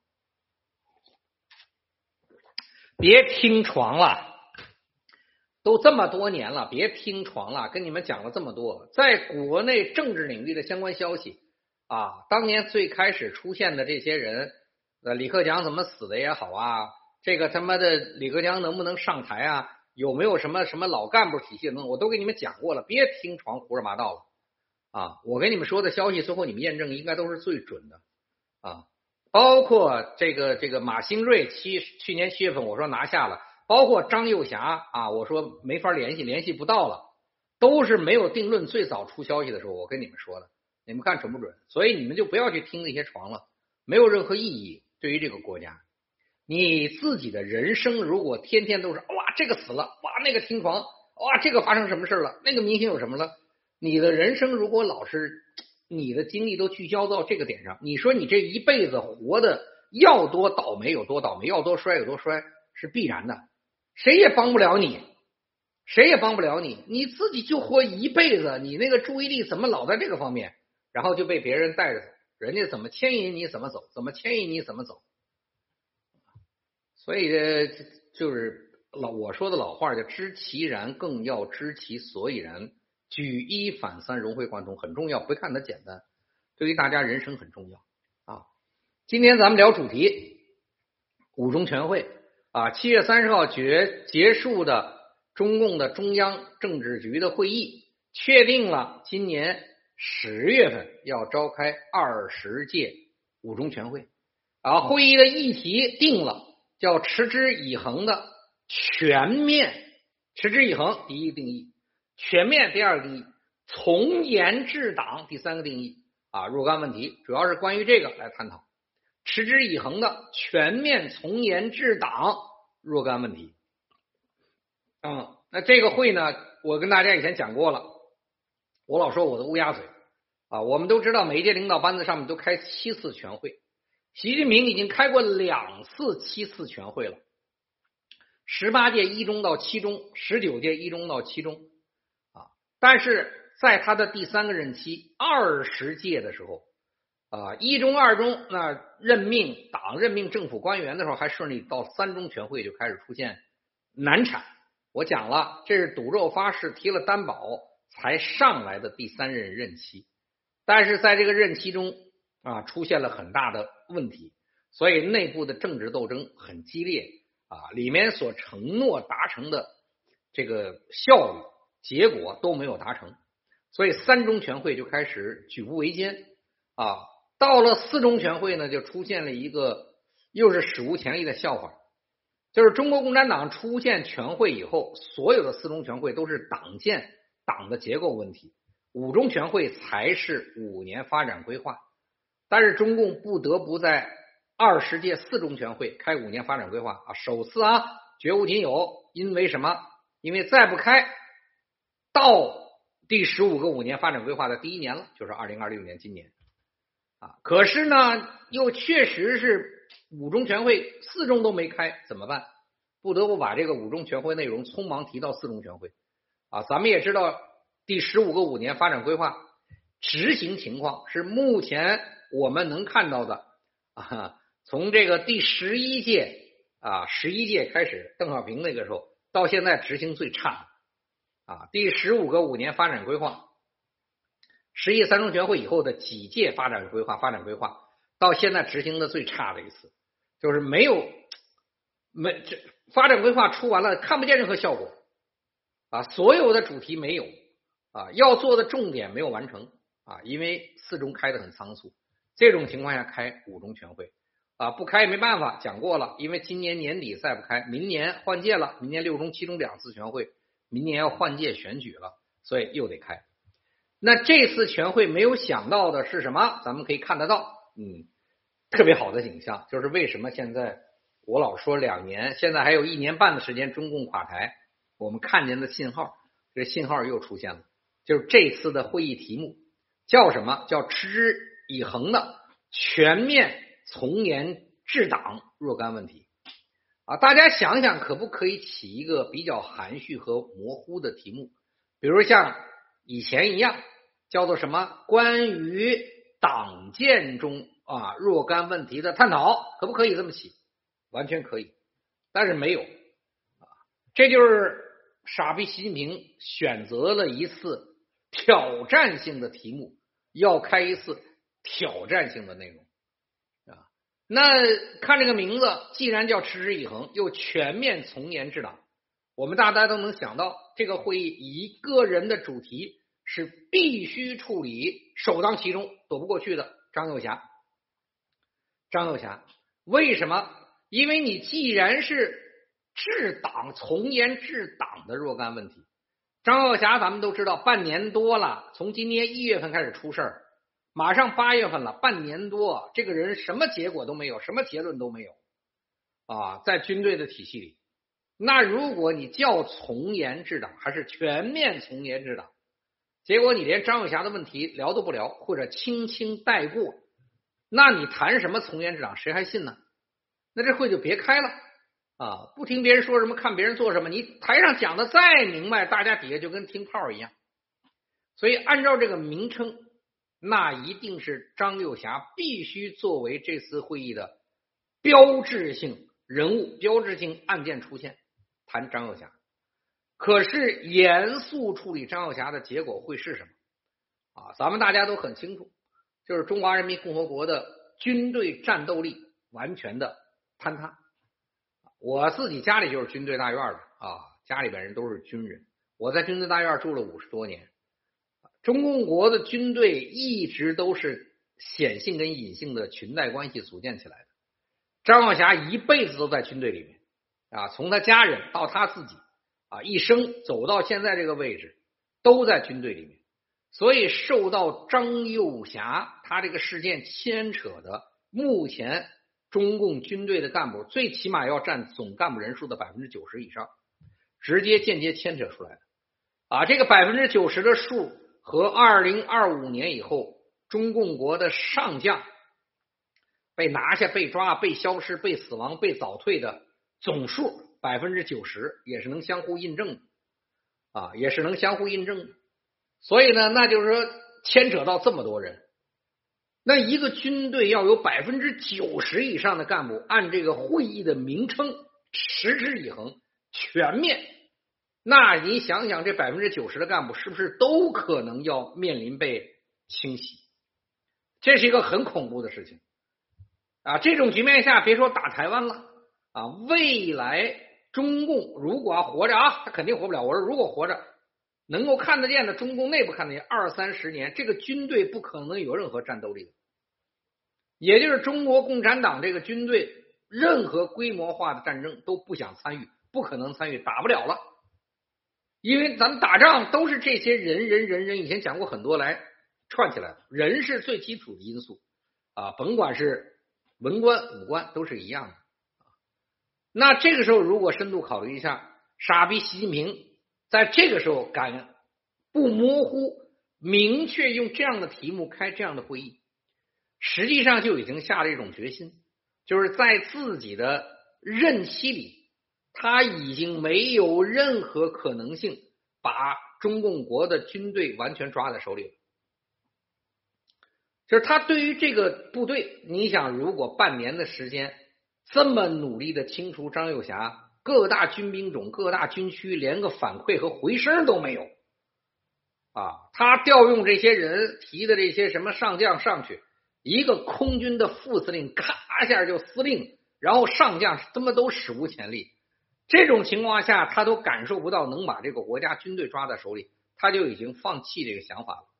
别听床了。都这么多年了，别听床了，跟你们讲了这么多，在国内政治领域的相关消息啊，当年最开始出现的这些人，李克强怎么死的也好啊，这个他妈的李克强能不能上台啊，有没有什么老干部体系呢？我都给你们讲过了，别听床胡说八道了啊！我给你们说的消息，最后你们验证应该都是最准的啊，包括这个马兴瑞去年7月份我说拿下了。包括张幼霞啊，我说没法联系不到了，都是没有定论。最早出消息的时候，我跟你们说的，你们看准不准？所以你们就不要去听那些床了，没有任何意义。对于这个国家，你自己的人生如果天天都是哇这个死了，哇那个听床，哇这个发生什么事了，那个明星有什么了，你的人生如果老是你的精力都聚焦到这个点上，你说你这一辈子活的要多倒霉有多倒霉，要多衰有多衰，是必然的。谁也帮不了你，谁也帮不了你，你自己就活一辈子，你那个注意力怎么老在这个方面，然后就被别人带着走，人家怎么牵引你怎么走，怎么牵引你怎么走。所以就是我说的老话叫知其然更要知其所以然，举一反三，融会贯通很重要，别看它简单，对于大家人生很重要啊。今天咱们聊主题五中全会啊，7月30号结束的中共的中央政治局的会议，确定了今年10月份要召开20届五中全会啊。会议的议题定了，叫持之以恒的全面，持之以恒第一个定义，全面第二个定义，从严治党第三个定义啊。若干问题主要是关于这个来探讨。持之以恒的全面从严治党若干问题。那这个会呢，我跟大家以前讲过了，我老说我的乌鸦嘴啊。我们都知道每一届领导班子上面都开7次全会，习近平已经开过2次7次全会了，18届一中到7中，19届一中到7中啊。但是在他的第3个任期20届的时候一中二中那任命政府官员的时候还顺利，到3中全会就开始出现难产。我讲了，这是赌咒发誓提了担保才上来的第3任任期，但是在这个任期中出现了很大的问题，所以内部的政治斗争很激烈里面所承诺达成的这个效率结果都没有达成，所以3中全会就开始举步维艰到了4中全会呢，就出现了一个又是史无前例的笑话，就是中国共产党出现全会以后，所有的4中全会都是党建党的结构问题，5中全会才是5年发展规划。但是中共不得不在20届4中全会开5年发展规划首次绝无仅有。因为什么？因为再不开，到第15个5年发展规划的第1年了，就是2026年今年可是呢，又确实是5中全会4中都没开，怎么办？不得不把这个5中全会内容匆忙提到4中全会咱们也知道，第15个5年发展规划执行情况是目前我们能看到的从这个第11届开始，邓小平那个时候到现在执行最差第15个5年发展规划11届3中全会以后的几届发展规划到现在执行的最差的一次，就是发展规划出完了看不见任何效果所有的主题没有要做的重点没有完成因为4中开得很仓促，这种情况下开5中全会不开也没办法，讲过了，因为今年年底再不开，明年换届了，明年6中7中2次全会，明年要换届选举了，所以又得开。那这次全会没有想到的是什么？咱们可以看得到特别好的景象，就是为什么现在我老说2年，现在还有1年半的时间中共垮台，我们看见的信号，这信号又出现了，就是这次的会议题目叫什么？叫持之以恒的全面从严治党若干问题大家想想可不可以起一个比较含蓄和模糊的题目，比如像以前一样叫做什么关于党建中若干问题的探讨，可不可以这么起？完全可以，但是没有这就是傻逼习近平选择了一次挑战性的题目，要开一次挑战性的内容那看这个名字，既然叫持之以恒，又全面从严治党，我们大家都能想到，这个会议一个人的主题是必须处理首当其冲躲不过去的张又侠。为什么？因为你既然是治党从严治党的若干问题，张又侠咱们都知道半年多了，从今年1月份开始出事儿，马上8月份了，半年多，这个人什么结果都没有，什么结论都没有在军队的体系里。那如果你叫从严治党，还是全面从严治党，结果你连张又侠的问题聊都不聊，或者轻轻带过，那你谈什么从严治党，谁还信呢？那这会就别开了不听别人说什么，看别人做什么，你台上讲的再明白，大家底下就跟听炮一样。所以按照这个名称，那一定是张又侠必须作为这次会议的标志性人物、标志性案件出现，谈张又侠。可是严肃处理张又侠的结果会是什么咱们大家都很清楚，就是中华人民共和国的军队战斗力完全的坍塌。我自己家里就是军队大院的家里边人都是军人，我在军队大院住了50多年。中共国的军队一直都是显性跟隐性的裙带关系组建起来的。张又侠一辈子都在军队里面从他家人到他自己一生走到现在这个位置都在军队里面，所以受到张又侠他这个事件牵扯的，目前中共军队的干部最起码要占总干部人数的 90% 以上，直接间接牵扯出来的这个 90% 的数和2025年以后中共国的上将被拿下、被抓、被消失、被死亡、被早退的总数 90% 也是能相互印证的所以呢，那就是说牵扯到这么多人，那一个军队要有 90% 以上的干部按这个会议的名称持之以恒全面，那你想想这 90% 的干部是不是都可能要面临被清洗？这是一个很恐怖的事情这种局面下别说打台湾了未来中共如果活着他肯定活不了，我说如果活着能够看得见的，中共内部看得见20-30年，这个军队不可能有任何战斗力的，也就是中国共产党这个军队任何规模化的战争都不想参与，不可能参与，打不了了。因为咱们打仗都是这些人，以前讲过很多来串起来的，人是最基础的因素甭管是文官武官都是一样的那这个时候如果深度考虑一下，傻逼习近平在这个时候敢不模糊明确用这样的题目开这样的会议，实际上就已经下了一种决心，就是在自己的任期里他已经没有任何可能性把中共国的军队完全抓在手里了。就是他对于这个部队，你想如果半年的时间这么努力的清除张又侠，各大军兵种、各大军区连个反馈和回声都没有他调用这些人提的这些什么上将上去，一个空军的副司令咔一下就司令，然后上将他们都史无前例，这种情况下他都感受不到能把这个国家军队抓在手里，他就已经放弃这个想法了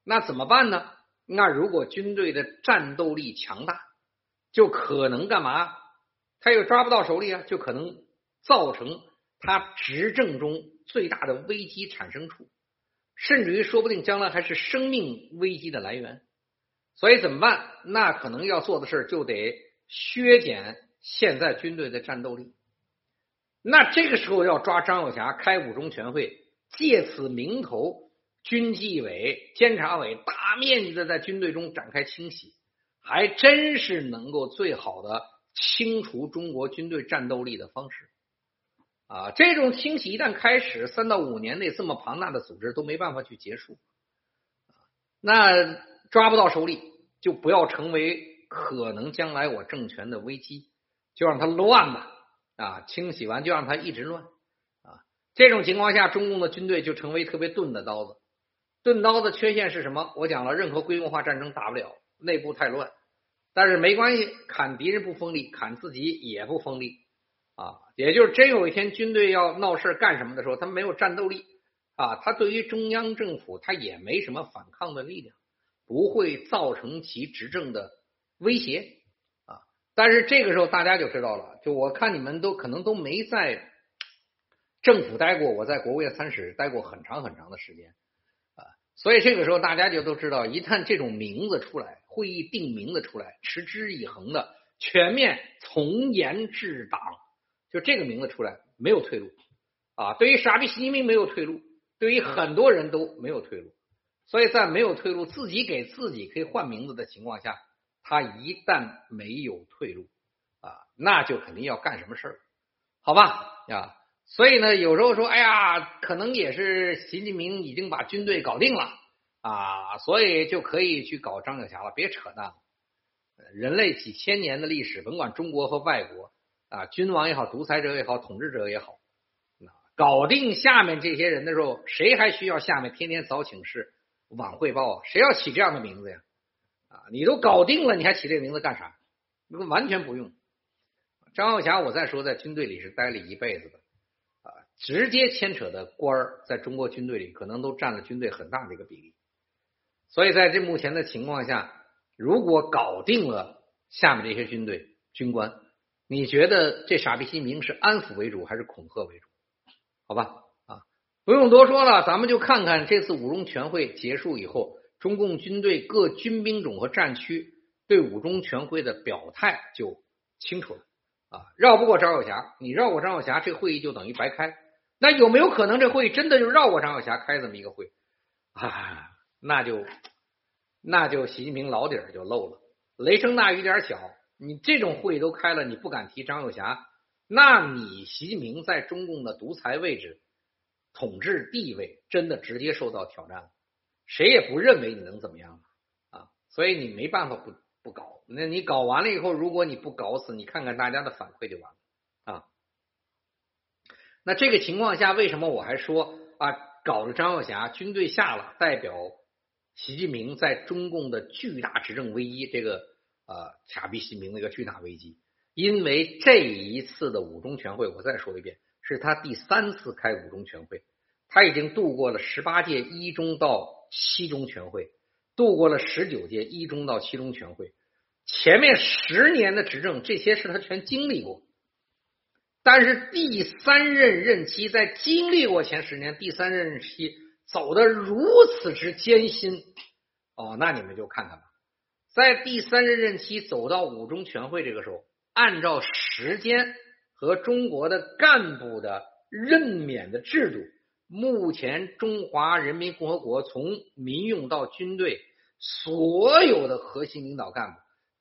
那怎么办呢？那如果军队的战斗力强大，就可能干嘛？他又抓不到手里啊，就可能造成他执政中最大的危机产生处，甚至于说不定将来还是生命危机的来源。所以怎么办？那可能要做的事就得削减现在军队的战斗力。那这个时候要抓张友侠开五中全会，借此名头，军纪委、监察委大面积的在军队中展开清洗，还真是能够最好的清除中国军队战斗力的方式啊！这种清洗一旦开始，3到5年内这么庞大的组织都没办法去结束，那抓不到手里，就不要成为可能将来我政权的危机，就让它乱吧啊！清洗完就让它一直乱啊！这种情况下，中共的军队就成为特别钝的刀子。钝刀的缺陷是什么？我讲了，任何规模化战争打不了，内部太乱。但是没关系，砍敌人不锋利，砍自己也不锋利啊！也就是真有一天军队要闹事干什么的时候，他没有战斗力啊，他对于中央政府他也没什么反抗的力量，不会造成其执政的威胁啊。但是这个时候大家就知道了，就我看你们都可能都没在政府待过，我在国务院参史待过很长很长的时间。所以这个时候大家就都知道，一旦这种名字出来，会议定名字出来，持之以恒的全面从严治党，就这个名字出来没有退路啊！对于傻逼习近平没有退路，对于很多人都没有退路。所以在没有退路，自己给自己可以换名字的情况下，他一旦没有退路啊，那就肯定要干什么事儿，好吧啊？所以呢，有时候说，哎呀，可能也是习近平已经把军队搞定了啊，所以就可以去搞张友侠了。别扯淡了，人类几千年的历史，甭管中国和外国啊，君王也好，独裁者也好，统治者也好，搞定下面这些人的时候，谁还需要下面天天早请示、晚汇报啊？谁要起这样的名字呀？啊，你都搞定了，你还起这个名字干啥？完全不用。张友侠，我再说，在军队里是待了一辈子的。直接牵扯的官儿在中国军队里可能都占了军队很大的一个比例，所以在这目前的情况下，如果搞定了下面这些军队军官，你觉得这傻逼习近平是安抚为主还是恐吓为主？好吧啊，不用多说了，咱们就看看这次五中全会结束以后，中共军队各军兵种和战区对五中全会的表态就清楚了啊。绕不过张友侠，你绕过张友侠，这个会议就等于白开。那有没有可能这会议真的就绕过张友侠开这么一个会啊？那就习近平老底儿就漏了，雷声大雨点小，你这种会都开了，你不敢提张友侠，那你习近平在中共的独裁位置、统治地位真的直接受到挑战了，谁也不认为你能怎么样啊，所以你没办法不搞，那你搞完了以后，如果你不搞死，你看看大家的反馈就完了啊。那这个情况下，为什么我还说啊，搞了张友侠，军队下了，代表习近平在中共的巨大执政危机，这个傻逼习近平的一个巨大危机？因为这一次的五中全会，我再说一遍，是他第3次开五中全会，他已经度过了18届1中到7中全会，度过了19届1中到7中全会，前面10年的执政，这些事他全经历过。但是第3任任期在经历过前10年，第3任任期走得如此之艰辛哦，那你们就看看吧。在第3任任期走到五中全会这个时候，按照时间和中国的干部的任免的制度，目前中华人民共和国从民用到军队所有的核心领导干部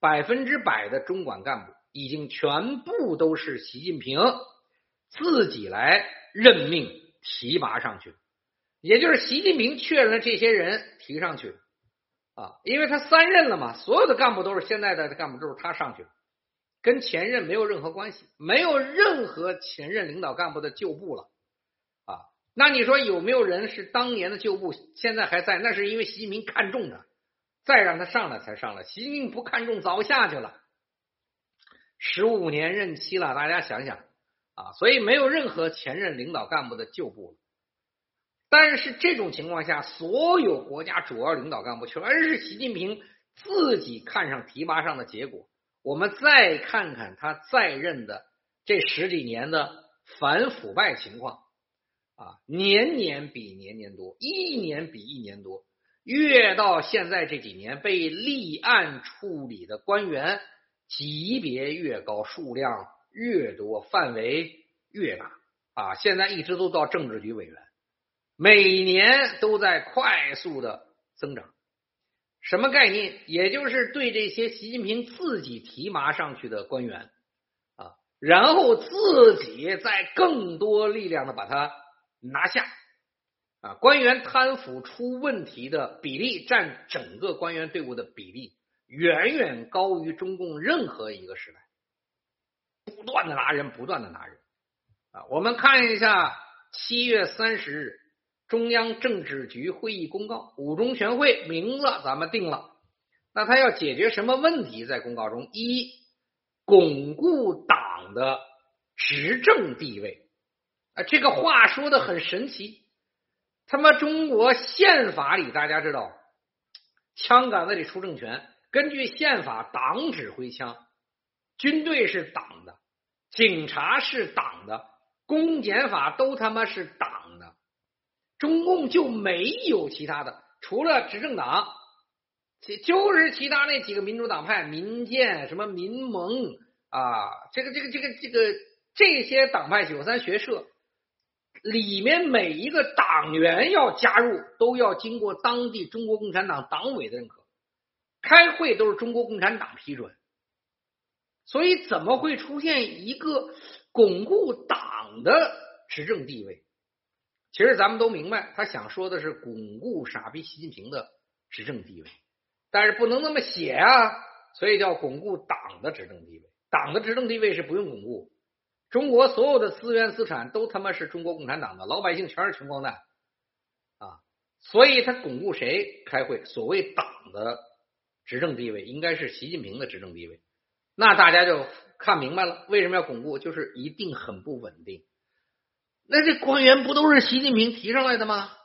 ，100%的中管干部已经全部都是习近平自己来任命提拔上去，也就是习近平确认了这些人提上去啊，因为他3任了嘛，所有的干部都是现在的干部都是他上去，跟前任没有任何关系，没有任何前任领导干部的旧部了啊。那你说有没有人是当年的旧部现在还在？那是因为习近平看中他，再让他上来才上来，习近平不看重早下去了。15年任期了，大家想想啊，所以没有任何前任领导干部的旧部了。 但是这种情况下，所有国家主要领导干部全是习近平自己看上提拔上的结果。我们再看看他在任的这10几年的反腐败情况啊，年年比年年多，一年比一年多，越到现在这几年被立案处理的官员级别越高，数量越多，范围越大啊！现在一直都到政治局委员，每年都在快速的增长。什么概念？也就是对这些习近平自己提拔上去的官员啊，然后自己再更多力量的把他拿下啊，官员贪腐出问题的比例占整个官员队伍的比例远远高于中共任何一个时代，不断的拿人啊。我们看一下7月30日中央政治局会议公告，五中全会名字咱们定了，那他要解决什么问题？在公告中，一，巩固党的执政地位啊，这个话说的很神奇。他妈中国宪法里大家知道，枪杆子里出政权，根据宪法，党指挥枪，军队是党的，警察是党的，公检法都他妈是党的。中共就没有其他的，除了执政党，就是其他那几个民主党派、民建、什么民盟啊，这些党派93学社里面每一个党员要加入，都要经过当地中国共产党党委的认可，开会都是中国共产党批准。所以怎么会出现一个巩固党的执政地位？其实咱们都明白，他想说的是巩固傻逼习近平的执政地位，但是不能那么写啊，所以叫巩固党的执政地位。党的执政地位是不用巩固，中国所有的资源资产都他妈是中国共产党的，老百姓全是穷光蛋啊！所以他巩固谁开会？所谓党的执政地位应该是习近平的执政地位，那大家就看明白了，为什么要巩固？就是一定很不稳定。那这官员不都是习近平提上来的吗？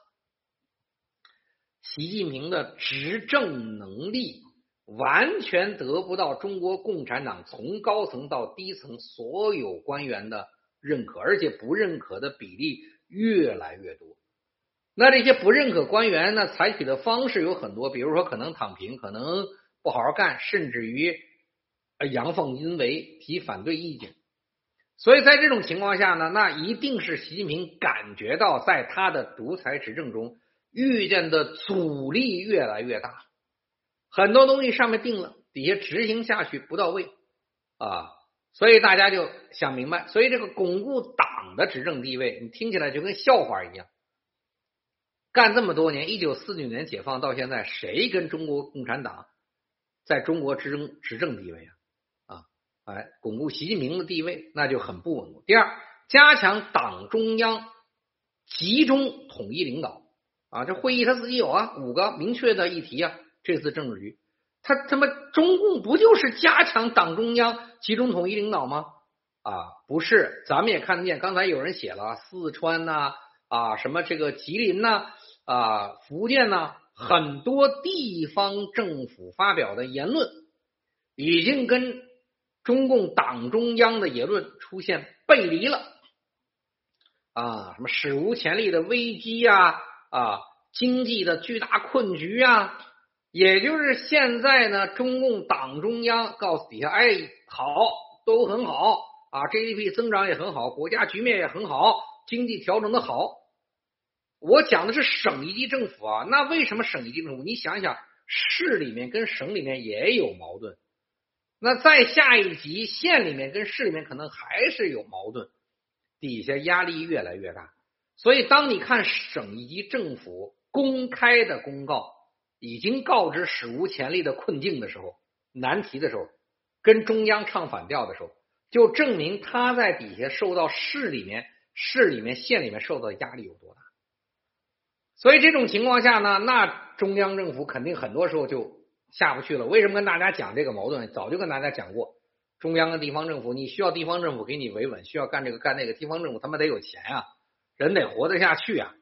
习近平的执政能力完全得不到中国共产党从高层到低层所有官员的认可，而且不认可的比例越来越多。那这些不认可官员呢，采取的方式有很多，比如说可能躺平，可能不好好干，甚至于阳奉阴违，提反对意见。所以在这种情况下呢，那一定是习近平感觉到在他的独裁执政中遇见的阻力越来越大，很多东西上面定了，底下执行下去不到位啊，所以大家就想明白，所以这个巩固党的执政地位，你听起来就跟笑话一样。干这么多年，1949年解放到现在，谁跟中国共产党在中国执政地位啊？巩固习近平的地位，那就很不稳固。第二，加强党中央集中统一领导啊，这会议他自己有啊，5个明确的议题啊。这次政治局，他妈中共不就是加强党中央集中统一领导吗？啊，不是，咱们也看得见，刚才有人写了四川呐什么这个吉林呐福建呐，很多地方政府发表的言论已经跟中共党中央的言论出现背离了啊，什么史无前例的危机经济的巨大困局也就是现在呢，中共党中央告诉底下，好，都很好GDP 增长也很好，国家局面也很好，经济调整的好。我讲的是省一级政府那为什么省一级政府？你想想，市里面跟省里面也有矛盾。那再下一级，县里面跟市里面可能还是有矛盾，底下压力越来越大。所以当你看省一级政府公开的公告已经告知史无前例的困境的时候，难题的时候，跟中央唱反调的时候，就证明他在底下受到市里面、县里面受到的压力有多大。所以这种情况下呢，那中央政府肯定很多时候就下不去了。为什么跟大家讲这个矛盾？早就跟大家讲过，中央跟地方政府，你需要地方政府给你维稳，需要干这个干那个，地方政府他妈得有钱人得活得下去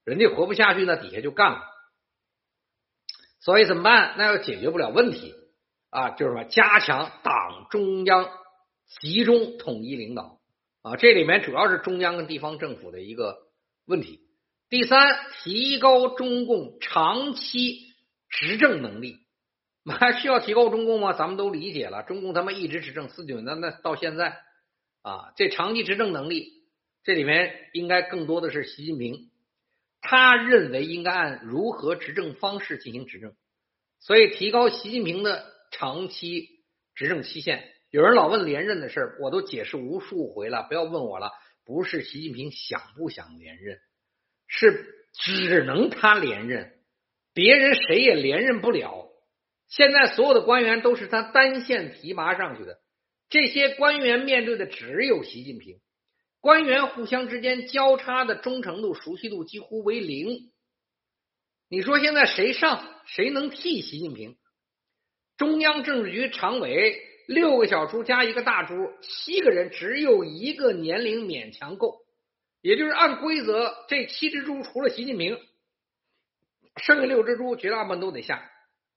人家活不下去，那底下就干了。所以怎么办？那又解决不了问题啊，就是说加强党中央集中统一领导啊，这里面主要是中央跟地方政府的一个问题。第三，提高中共长期执政能力。还需要提高中共吗？咱们都理解了，中共他们一直执政49年，那到现在啊，这长期执政能力，这里面应该更多的是习近平，他认为应该按如何执政方式进行执政，所以提高习近平的长期执政期限。有人老问连任的事儿，我都解释无数回了，不要问我了。不是习近平想不想连任，是只能他连任，别人谁也连任不了。现在所有的官员都是他单线提拔上去的，这些官员面对的只有习近平，官员互相之间交叉的忠诚度、熟悉度几乎为零。你说现在谁上，谁能替习近平？中央政治局常委6个小猪加一个大猪，7个人，只有一个年龄勉强够，也就是按规则，这7只猪除了习近平，剩下6只猪绝大部分都得下。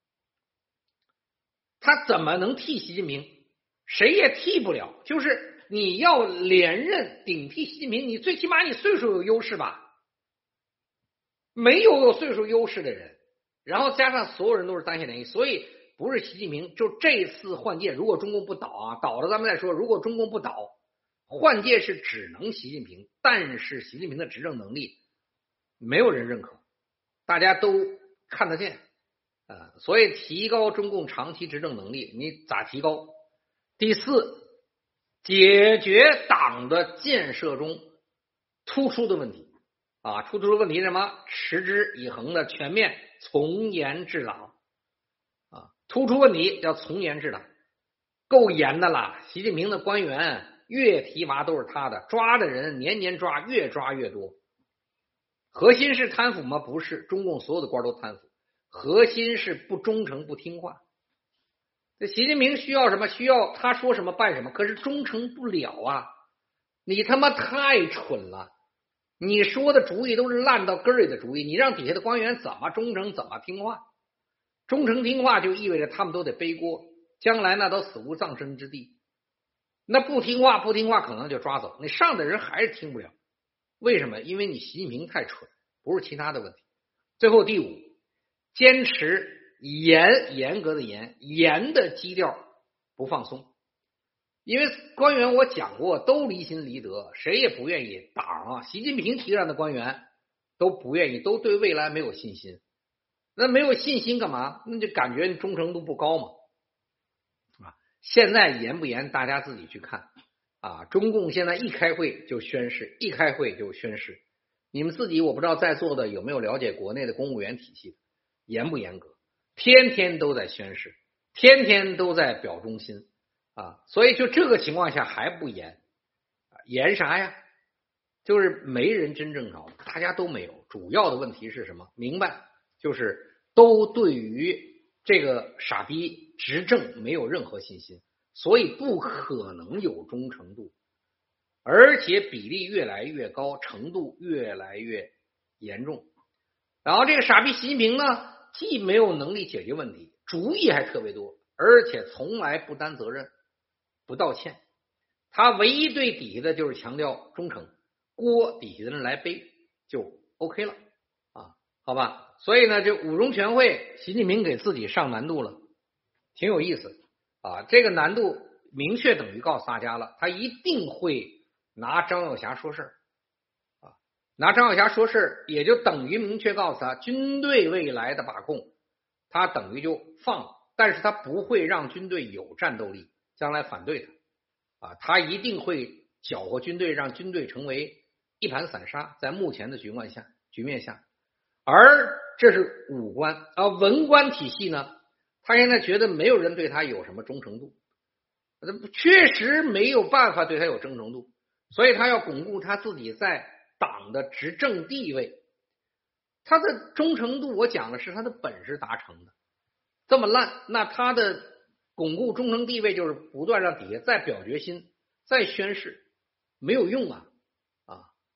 他怎么能替习近平？谁也替不了。就是你要连任顶替习近平，你最起码你岁数有优势吧？没有岁数优势的人，然后加上所有人都是单线联系，所以不是习近平。就这次换届，如果中共不倒啊，倒了咱们再说。如果中共不倒，换届是只能习近平，但是习近平的执政能力没有人认可，大家都看得见。所以提高中共长期执政能力，你咋提高？第四，解决党的建设中突出的问题啊，突出的问题是什么？持之以恒的全面从严治党啊，突出问题叫从严治党，够严的了。习近平的官员越提拔都是他的，抓的人年年抓，越抓越多。核心是贪腐吗？不是，中共所有的官都贪腐。核心是不忠诚不听话。这习近平需要什么？需要他说什么办什么，可是忠诚不了啊！你他妈太蠢了！你说的主意都是烂到根儿里的主意，你让底下的官员怎么忠诚，怎么听话？忠诚听话就意味着他们都得背锅，将来那都死无葬身之地。那不听话可能就抓走，你上的人还是听不了。为什么？因为你习近平太蠢，不是其他的问题。最后第五，坚持严格的严的基调，不放松。因为官员我讲过都离心离德，谁也不愿意。党啊，习近平提上的官员都不愿意，都对未来没有信心。那没有信心干嘛？那就感觉忠诚度不高嘛。现在严不严大家自己去看啊。中共现在一开会就宣誓，你们自己我不知道在座的有没有了解国内的公务员体系，严不严格？天天都在宣誓，天天都在表忠心啊。所以就这个情况下还不严，严啥呀？就是没人真正搞，大家都没有。主要的问题是什么？明白，就是都对于这个傻逼执政没有任何信心，所以不可能有忠诚度，而且比例越来越高，程度越来越严重。然后这个傻逼习近平呢，既没有能力解决问题，主意还特别多，而且从来不担责任，不道歉。他唯一对底下的就是强调忠诚，锅底下的人来背就 OK 了啊，好吧？所以呢，这五中全会，习近平给自己上难度了，挺有意思啊。这个难度明确等于告诉大家了，他一定会拿张耀侠说事儿啊，拿张耀侠说事儿，也就等于明确告诉他，军队未来的把控，他等于就放了，但是他不会让军队有战斗力，将来反对他啊，他一定会搅和军队，让军队成为一盘散沙，在目前的局面下。而这是武官啊，文官体系呢，他现在觉得没有人对他有什么忠诚度，确实没有办法对他有忠诚度，所以他要巩固他自己在党的执政地位。他的忠诚度我讲的是他的本事达成的，这么烂，那他的巩固忠诚地位就是不断让底下再表决心，再宣誓，没有用啊。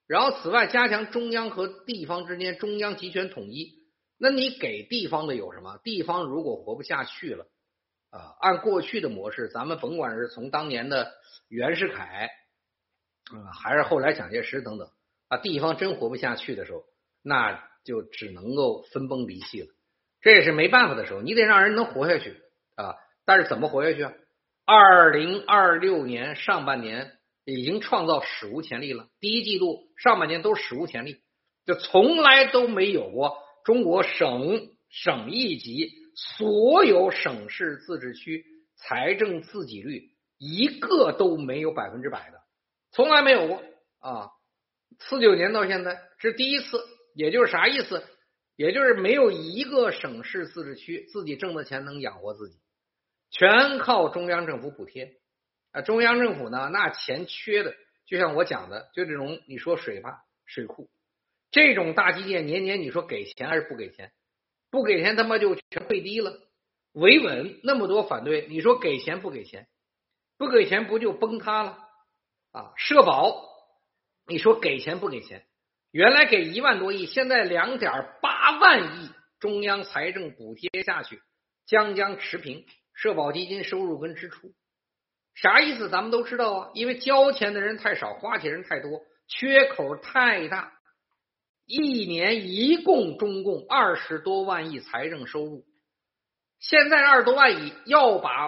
然后此外加强中央和地方之间中央集权统一。那你给地方的有什么？地方如果活不下去了按过去的模式，咱们甭管是从当年的袁世凯还是后来蒋介石等等地方真活不下去的时候，那就只能够分崩离析了。这也是没办法的时候，你得让人能活下去但是怎么活下去啊？2026年上半年已经创造史无前例了，第一季度上半年都是史无前例，就从来都没有过中国省一级所有省市自治区财政自给率一个都没有100%的，从来没有过49年到现在是第一次。也就是啥意思？也就是没有一个省市自治区自己挣的钱能养活自己，全靠中央政府补贴中央政府呢，那钱缺的，就像我讲的，就这种你说水坝、水库这种大基建，年年你说给钱还是不给钱？不给钱他妈就全退低了。维稳那么多反对，你说给钱不给钱？不给钱不就崩塌了社保你说给钱不给钱？原来给1万多亿，现在2.8万亿中央财政补贴下去，将持平，社保基金收入跟支出啥意思？咱们都知道因为交钱的人太少，花钱人太多，缺口太大，一年一共中共20多万亿财政收入，现在20多万亿要把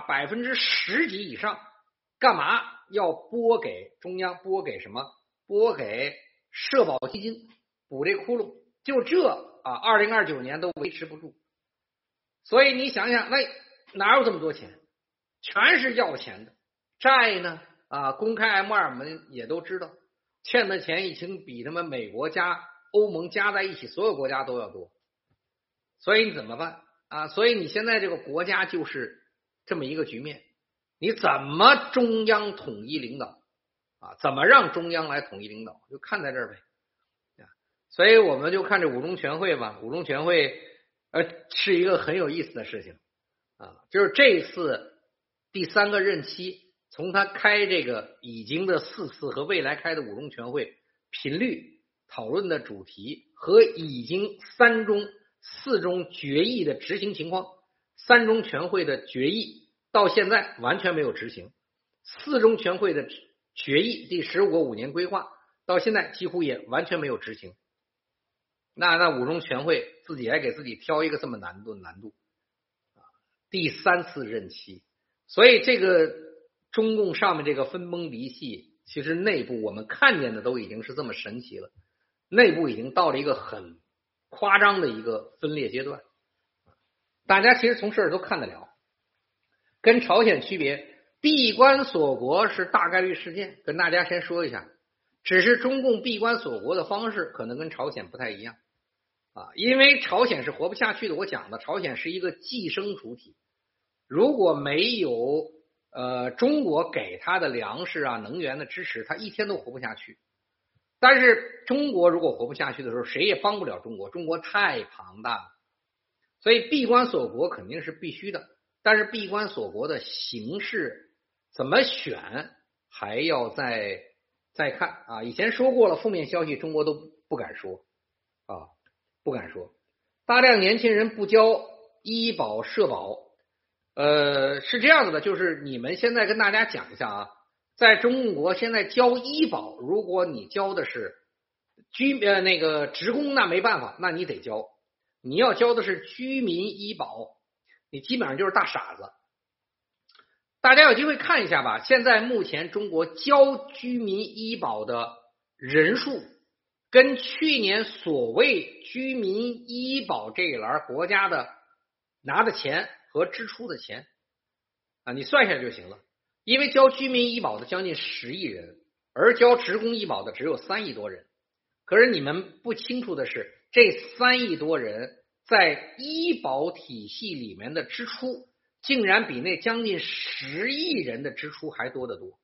10%几以上干嘛？要拨给中央，拨给什么？拨给社保基金补这窟窿，就这2029年都维持不住。所以你想想，那哪有这么多钱？全是要钱的。债呢公开 M2 我们也都知道，欠的钱已经比他们美国加欧盟加在一起所有国家都要多。所以你怎么办所以你现在这个国家就是这么一个局面，你怎么中央统一领导怎么让中央来统一领导，就看在这儿呗所以我们就看这五中全会吧。五中全会是一个很有意思的事情就是这一次第3个任期，从他开这个已经的4次和未来开的五中全会频率、讨论的主题和已经3中4中决议的执行情况。3中全会的决议到现在完全没有执行，4中全会的决议第15个5年规划到现在几乎也完全没有执行。那五中全会自己还给自己挑一个这么难度第3次任期。所以这个中共上面这个分崩离析，其实内部我们看见的都已经是这么神奇了，内部已经到了一个很夸张的一个分裂阶段。大家其实从这儿都看得了，跟朝鲜区别，闭关锁国是大概率事件，跟大家先说一下，只是中共闭关锁国的方式可能跟朝鲜不太一样因为朝鲜是活不下去的。我讲的朝鲜是一个寄生主体，如果没有中国给他的粮食能源的支持，他一天都活不下去。但是中国如果活不下去的时候，谁也帮不了中国，中国太庞大了，所以闭关锁国肯定是必须的。但是闭关锁国的形式怎么选还要再看以前说过了，负面消息中国都不敢说不敢说。大量年轻人不交医保社保是这样子的，就是你们现在跟大家讲一下在中国现在交医保，如果你交的是那个职工，那没办法，那你得交。你要交的是居民医保，你基本上就是大傻子。大家有机会看一下吧，现在目前中国交居民医保的人数跟去年所谓居民医保这一栏国家的拿的钱和支出的钱你算一下就行了。因为交居民医保的将近10亿人，而交职工医保的只有3亿多人。可是你们不清楚的是，这3亿多人在医保体系里面的支出竟然比那将近10亿人的支出还多得多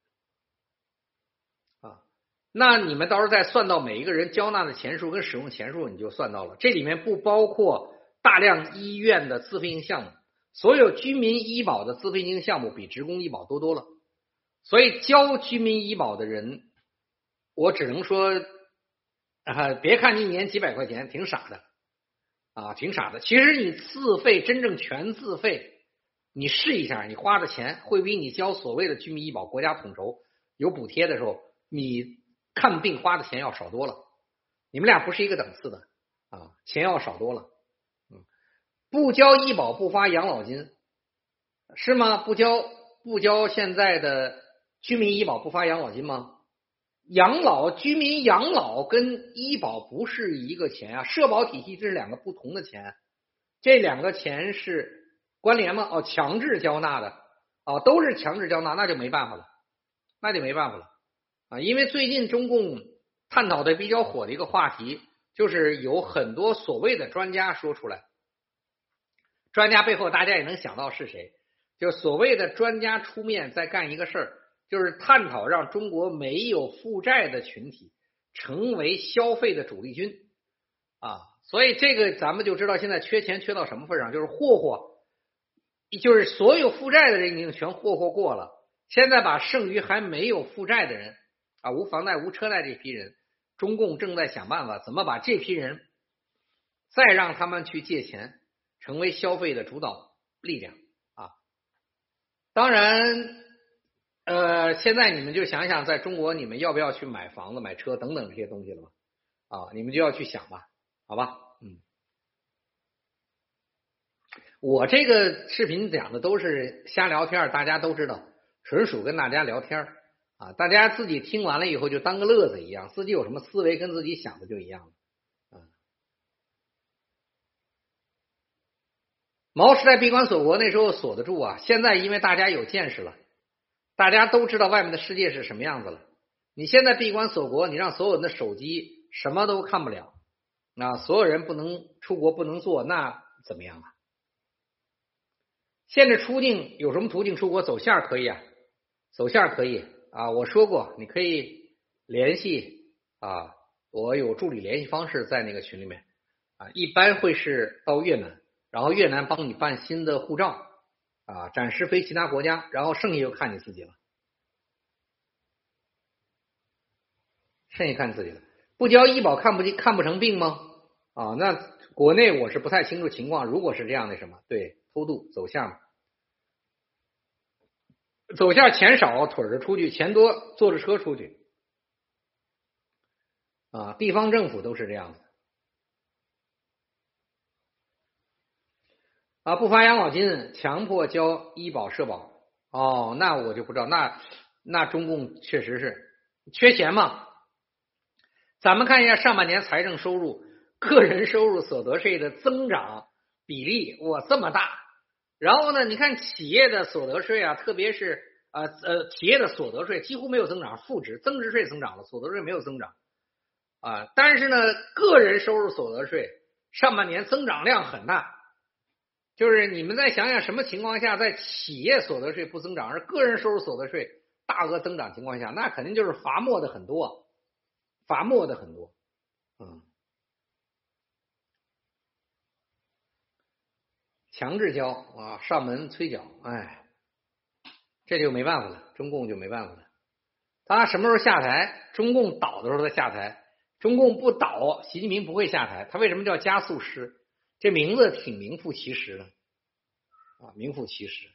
那你们到时候再算到每一个人交纳的钱数跟使用钱数，你就算到了。这里面不包括大量医院的自费性项目，所有居民医保的自费性项目比职工医保多了。所以交居民医保的人，我只能说别看你一年几百块钱，挺傻的挺傻的。其实你自费，真正全自费，你试一下，你花的钱会比你交所谓的居民医保国家统筹有补贴的时候，你看病花的钱要少多了。你们俩不是一个等次的钱要少多了。不交医保不发养老金是吗？不交现在的居民医保不发养老金吗？居民养老跟医保不是一个钱社保体系这是两个不同的钱，这两个钱是关联吗？强制交纳的都是强制交纳，那就没办法了，因为最近中共探讨的比较火的一个话题，就是有很多所谓的专家说出来，专家背后大家也能想到是谁，就所谓的专家出面在干一个事儿，就是探讨让中国没有负债的群体成为消费的主力军所以这个咱们就知道现在缺钱缺到什么份上，就是所有负债的人已经全霍霍过了，现在把剩余还没有负债的人无房贷无车贷这批人，中共正在想办法怎么把这批人再让他们去借钱，成为消费的主导力量当然现在你们就想想，在中国你们要不要去买房子、买车等等这些东西了吧？你们就要去想吧，好吧？我这个视频讲的都是瞎聊天，大家都知道，纯属跟大家聊天大家自己听完了以后就当个乐子一样，自己有什么思维跟自己想的就一样毛时代闭关锁国那时候锁得住现在因为大家有见识了，大家都知道外面的世界是什么样子了。你现在闭关锁国，你让所有人的手机什么都看不了，所有人不能出国不能做，那怎么样限制出境有什么途径出国？走线可以走线可以我说过你可以联系我有助理联系方式在那个群里面一般会是到越南，然后越南帮你办新的护照暂时飞其他国家，然后剩下就看你自己了。不交医保看不成病吗？那国内我是不太清楚情况，如果是这样的什么，对，偷渡走线嘛，走线钱少腿着出去，钱多坐着车出去地方政府都是这样的不发养老金，强迫交医保社保那我就不知道，那中共确实是缺钱嘛。咱们看一下上半年财政收入，个人收入所得税的增长比例这么大，然后呢你看企业的所得税特别是企业的所得税几乎没有增长，负值，增值税增长了，所得税没有增长但是呢个人收入所得税上半年增长量很大，就是你们再想想什么情况下在企业所得税不增长，而个人收入所得税大额增长情况下，那肯定就是罚没的很多强制交上门催缴，这就没办法了，中共就没办法了。他什么时候下台？中共倒的时候他下台，中共不倒，习近平不会下台。他为什么叫加速师？这名字挺名副其实的名副其实。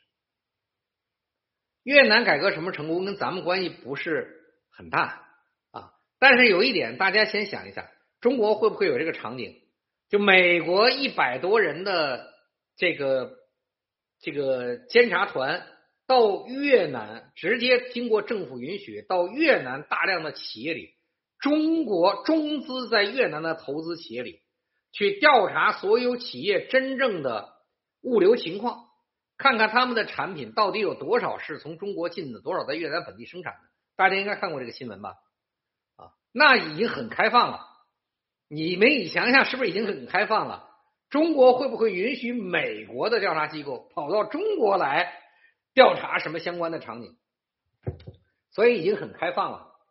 越南改革什么成功跟咱们关系不是很大但是有一点大家先想一下，中国会不会有这个场景，就美国100多人的这个监察团到越南，直接经过政府允许到越南大量的企业里，中国中资在越南的投资企业里去调查所有企业真正的物流情况，看看他们的产品到底有多少是从中国进的，多少在越南本地生产的。大家应该看过这个新闻吧那已经很开放了，你想想是不是已经很开放了？中国会不会允许美国的调查机构跑到中国来调查什么相关的场景？所以已经很开放了。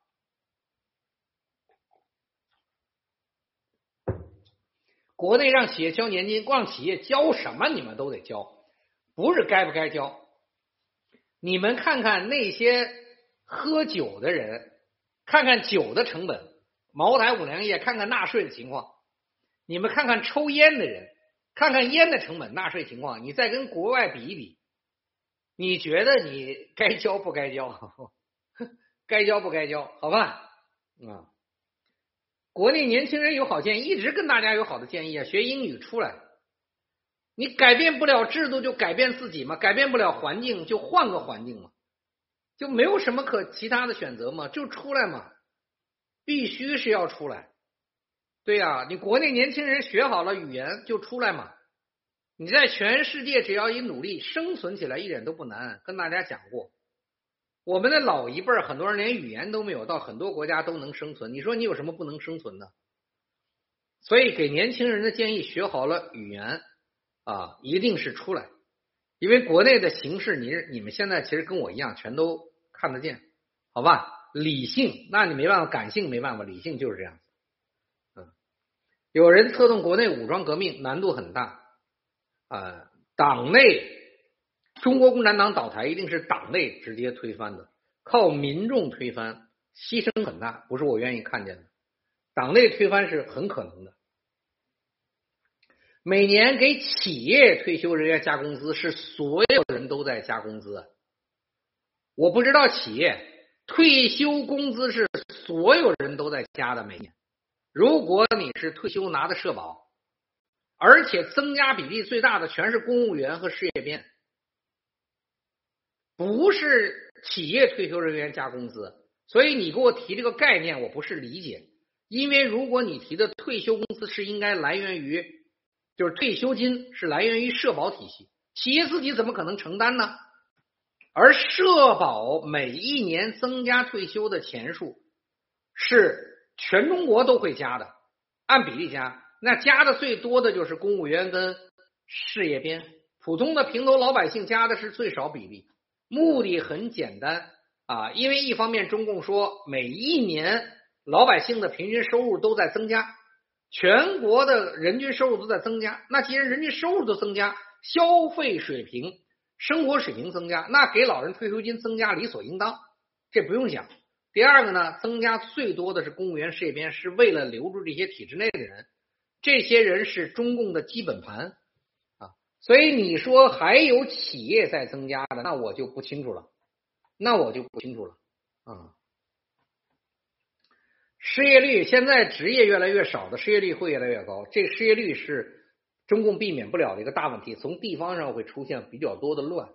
国内让企业交年金，让企业交什么你们都得交，不是该不该交。你们看看那些喝酒的人，看看酒的成本， 茅台、五粮液，看看纳税的情况，你们看看抽烟的人，看看烟的成本、纳税情况，你再跟国外比一比，你觉得你该交不该交？该交不该交？好吧？国内年轻人有好建议，一直跟大家有好的建议啊，学英语出来。你改变不了制度就改变自己嘛，改变不了环境就换个环境嘛，就没有什么其他的选择嘛，就出来嘛，必须是要出来。对呀，你国内年轻人学好了语言就出来嘛，你在全世界只要一努力，生存起来一点都不难。跟大家讲过，我们的老一辈很多人连语言都没有，到很多国家都能生存，你说你有什么不能生存的？所以给年轻人的建议，学好了语言一定是出来，因为国内的形势你们现在其实跟我一样全都看得见，好吧？理性那你没办法，感性没办法，理性就是这样。有人策动国内武装革命难度很大党内中国共产党倒台一定是党内直接推翻的，靠民众推翻牺牲很大，不是我愿意看见的，党内推翻是很可能的。每年给企业退休人员加工资是所有人都在加工资，我不知道企业退休工资是所有人都在加的，每年如果你是退休拿的社保，而且增加比例最大的全是公务员和事业编，不是企业退休人员加工资。所以你给我提这个概念我不是理解，因为如果你提的退休工资是应该来源于就是退休金是来源于社保体系，企业自己怎么可能承担呢？而社保每一年增加退休的钱数是全中国都会加的，按比例加，那加的最多的就是公务员跟事业编，普通的平头老百姓加的是最少比例。目的很简单因为一方面中共说每一年老百姓的平均收入都在增加，全国的人均收入都在增加，那既然人均收入都增加，消费水平、生活水平增加，那给老人退休金增加理所应当，这不用讲。第二个呢，增加最多的是公务员事业编，是为了留住这些体制内的人，这些人是中共的基本盘所以你说还有企业在增加的，那我就不清楚了，失业率现在职业越来越少的失业率会越来越高，这个失业率是中共避免不了的一个大问题，从地方上会出现比较多的乱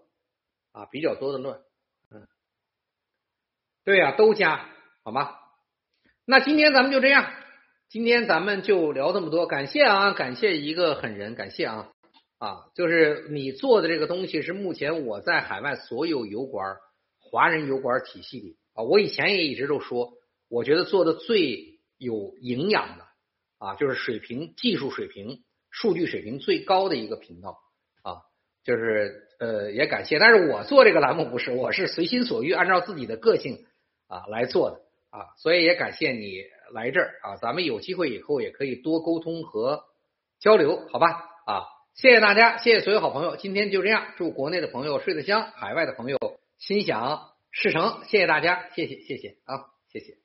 对呀，都加好吗？那今天咱们就这样，今天咱们就聊这么多，感谢一个狠人，感谢就是你做的这个东西是目前我在海外所有油管华人油管体系里我以前也一直都说，我觉得做的最有营养的就是技术水平、数据水平最高的一个频道就是也感谢，但是我做这个栏目不是，我是随心所欲按照自己的个性来做的所以也感谢你来这儿咱们有机会以后也可以多沟通和交流，好吧谢谢大家，谢谢所有好朋友，今天就这样，祝国内的朋友睡得香，海外的朋友心想事成，谢谢大家，谢谢谢谢。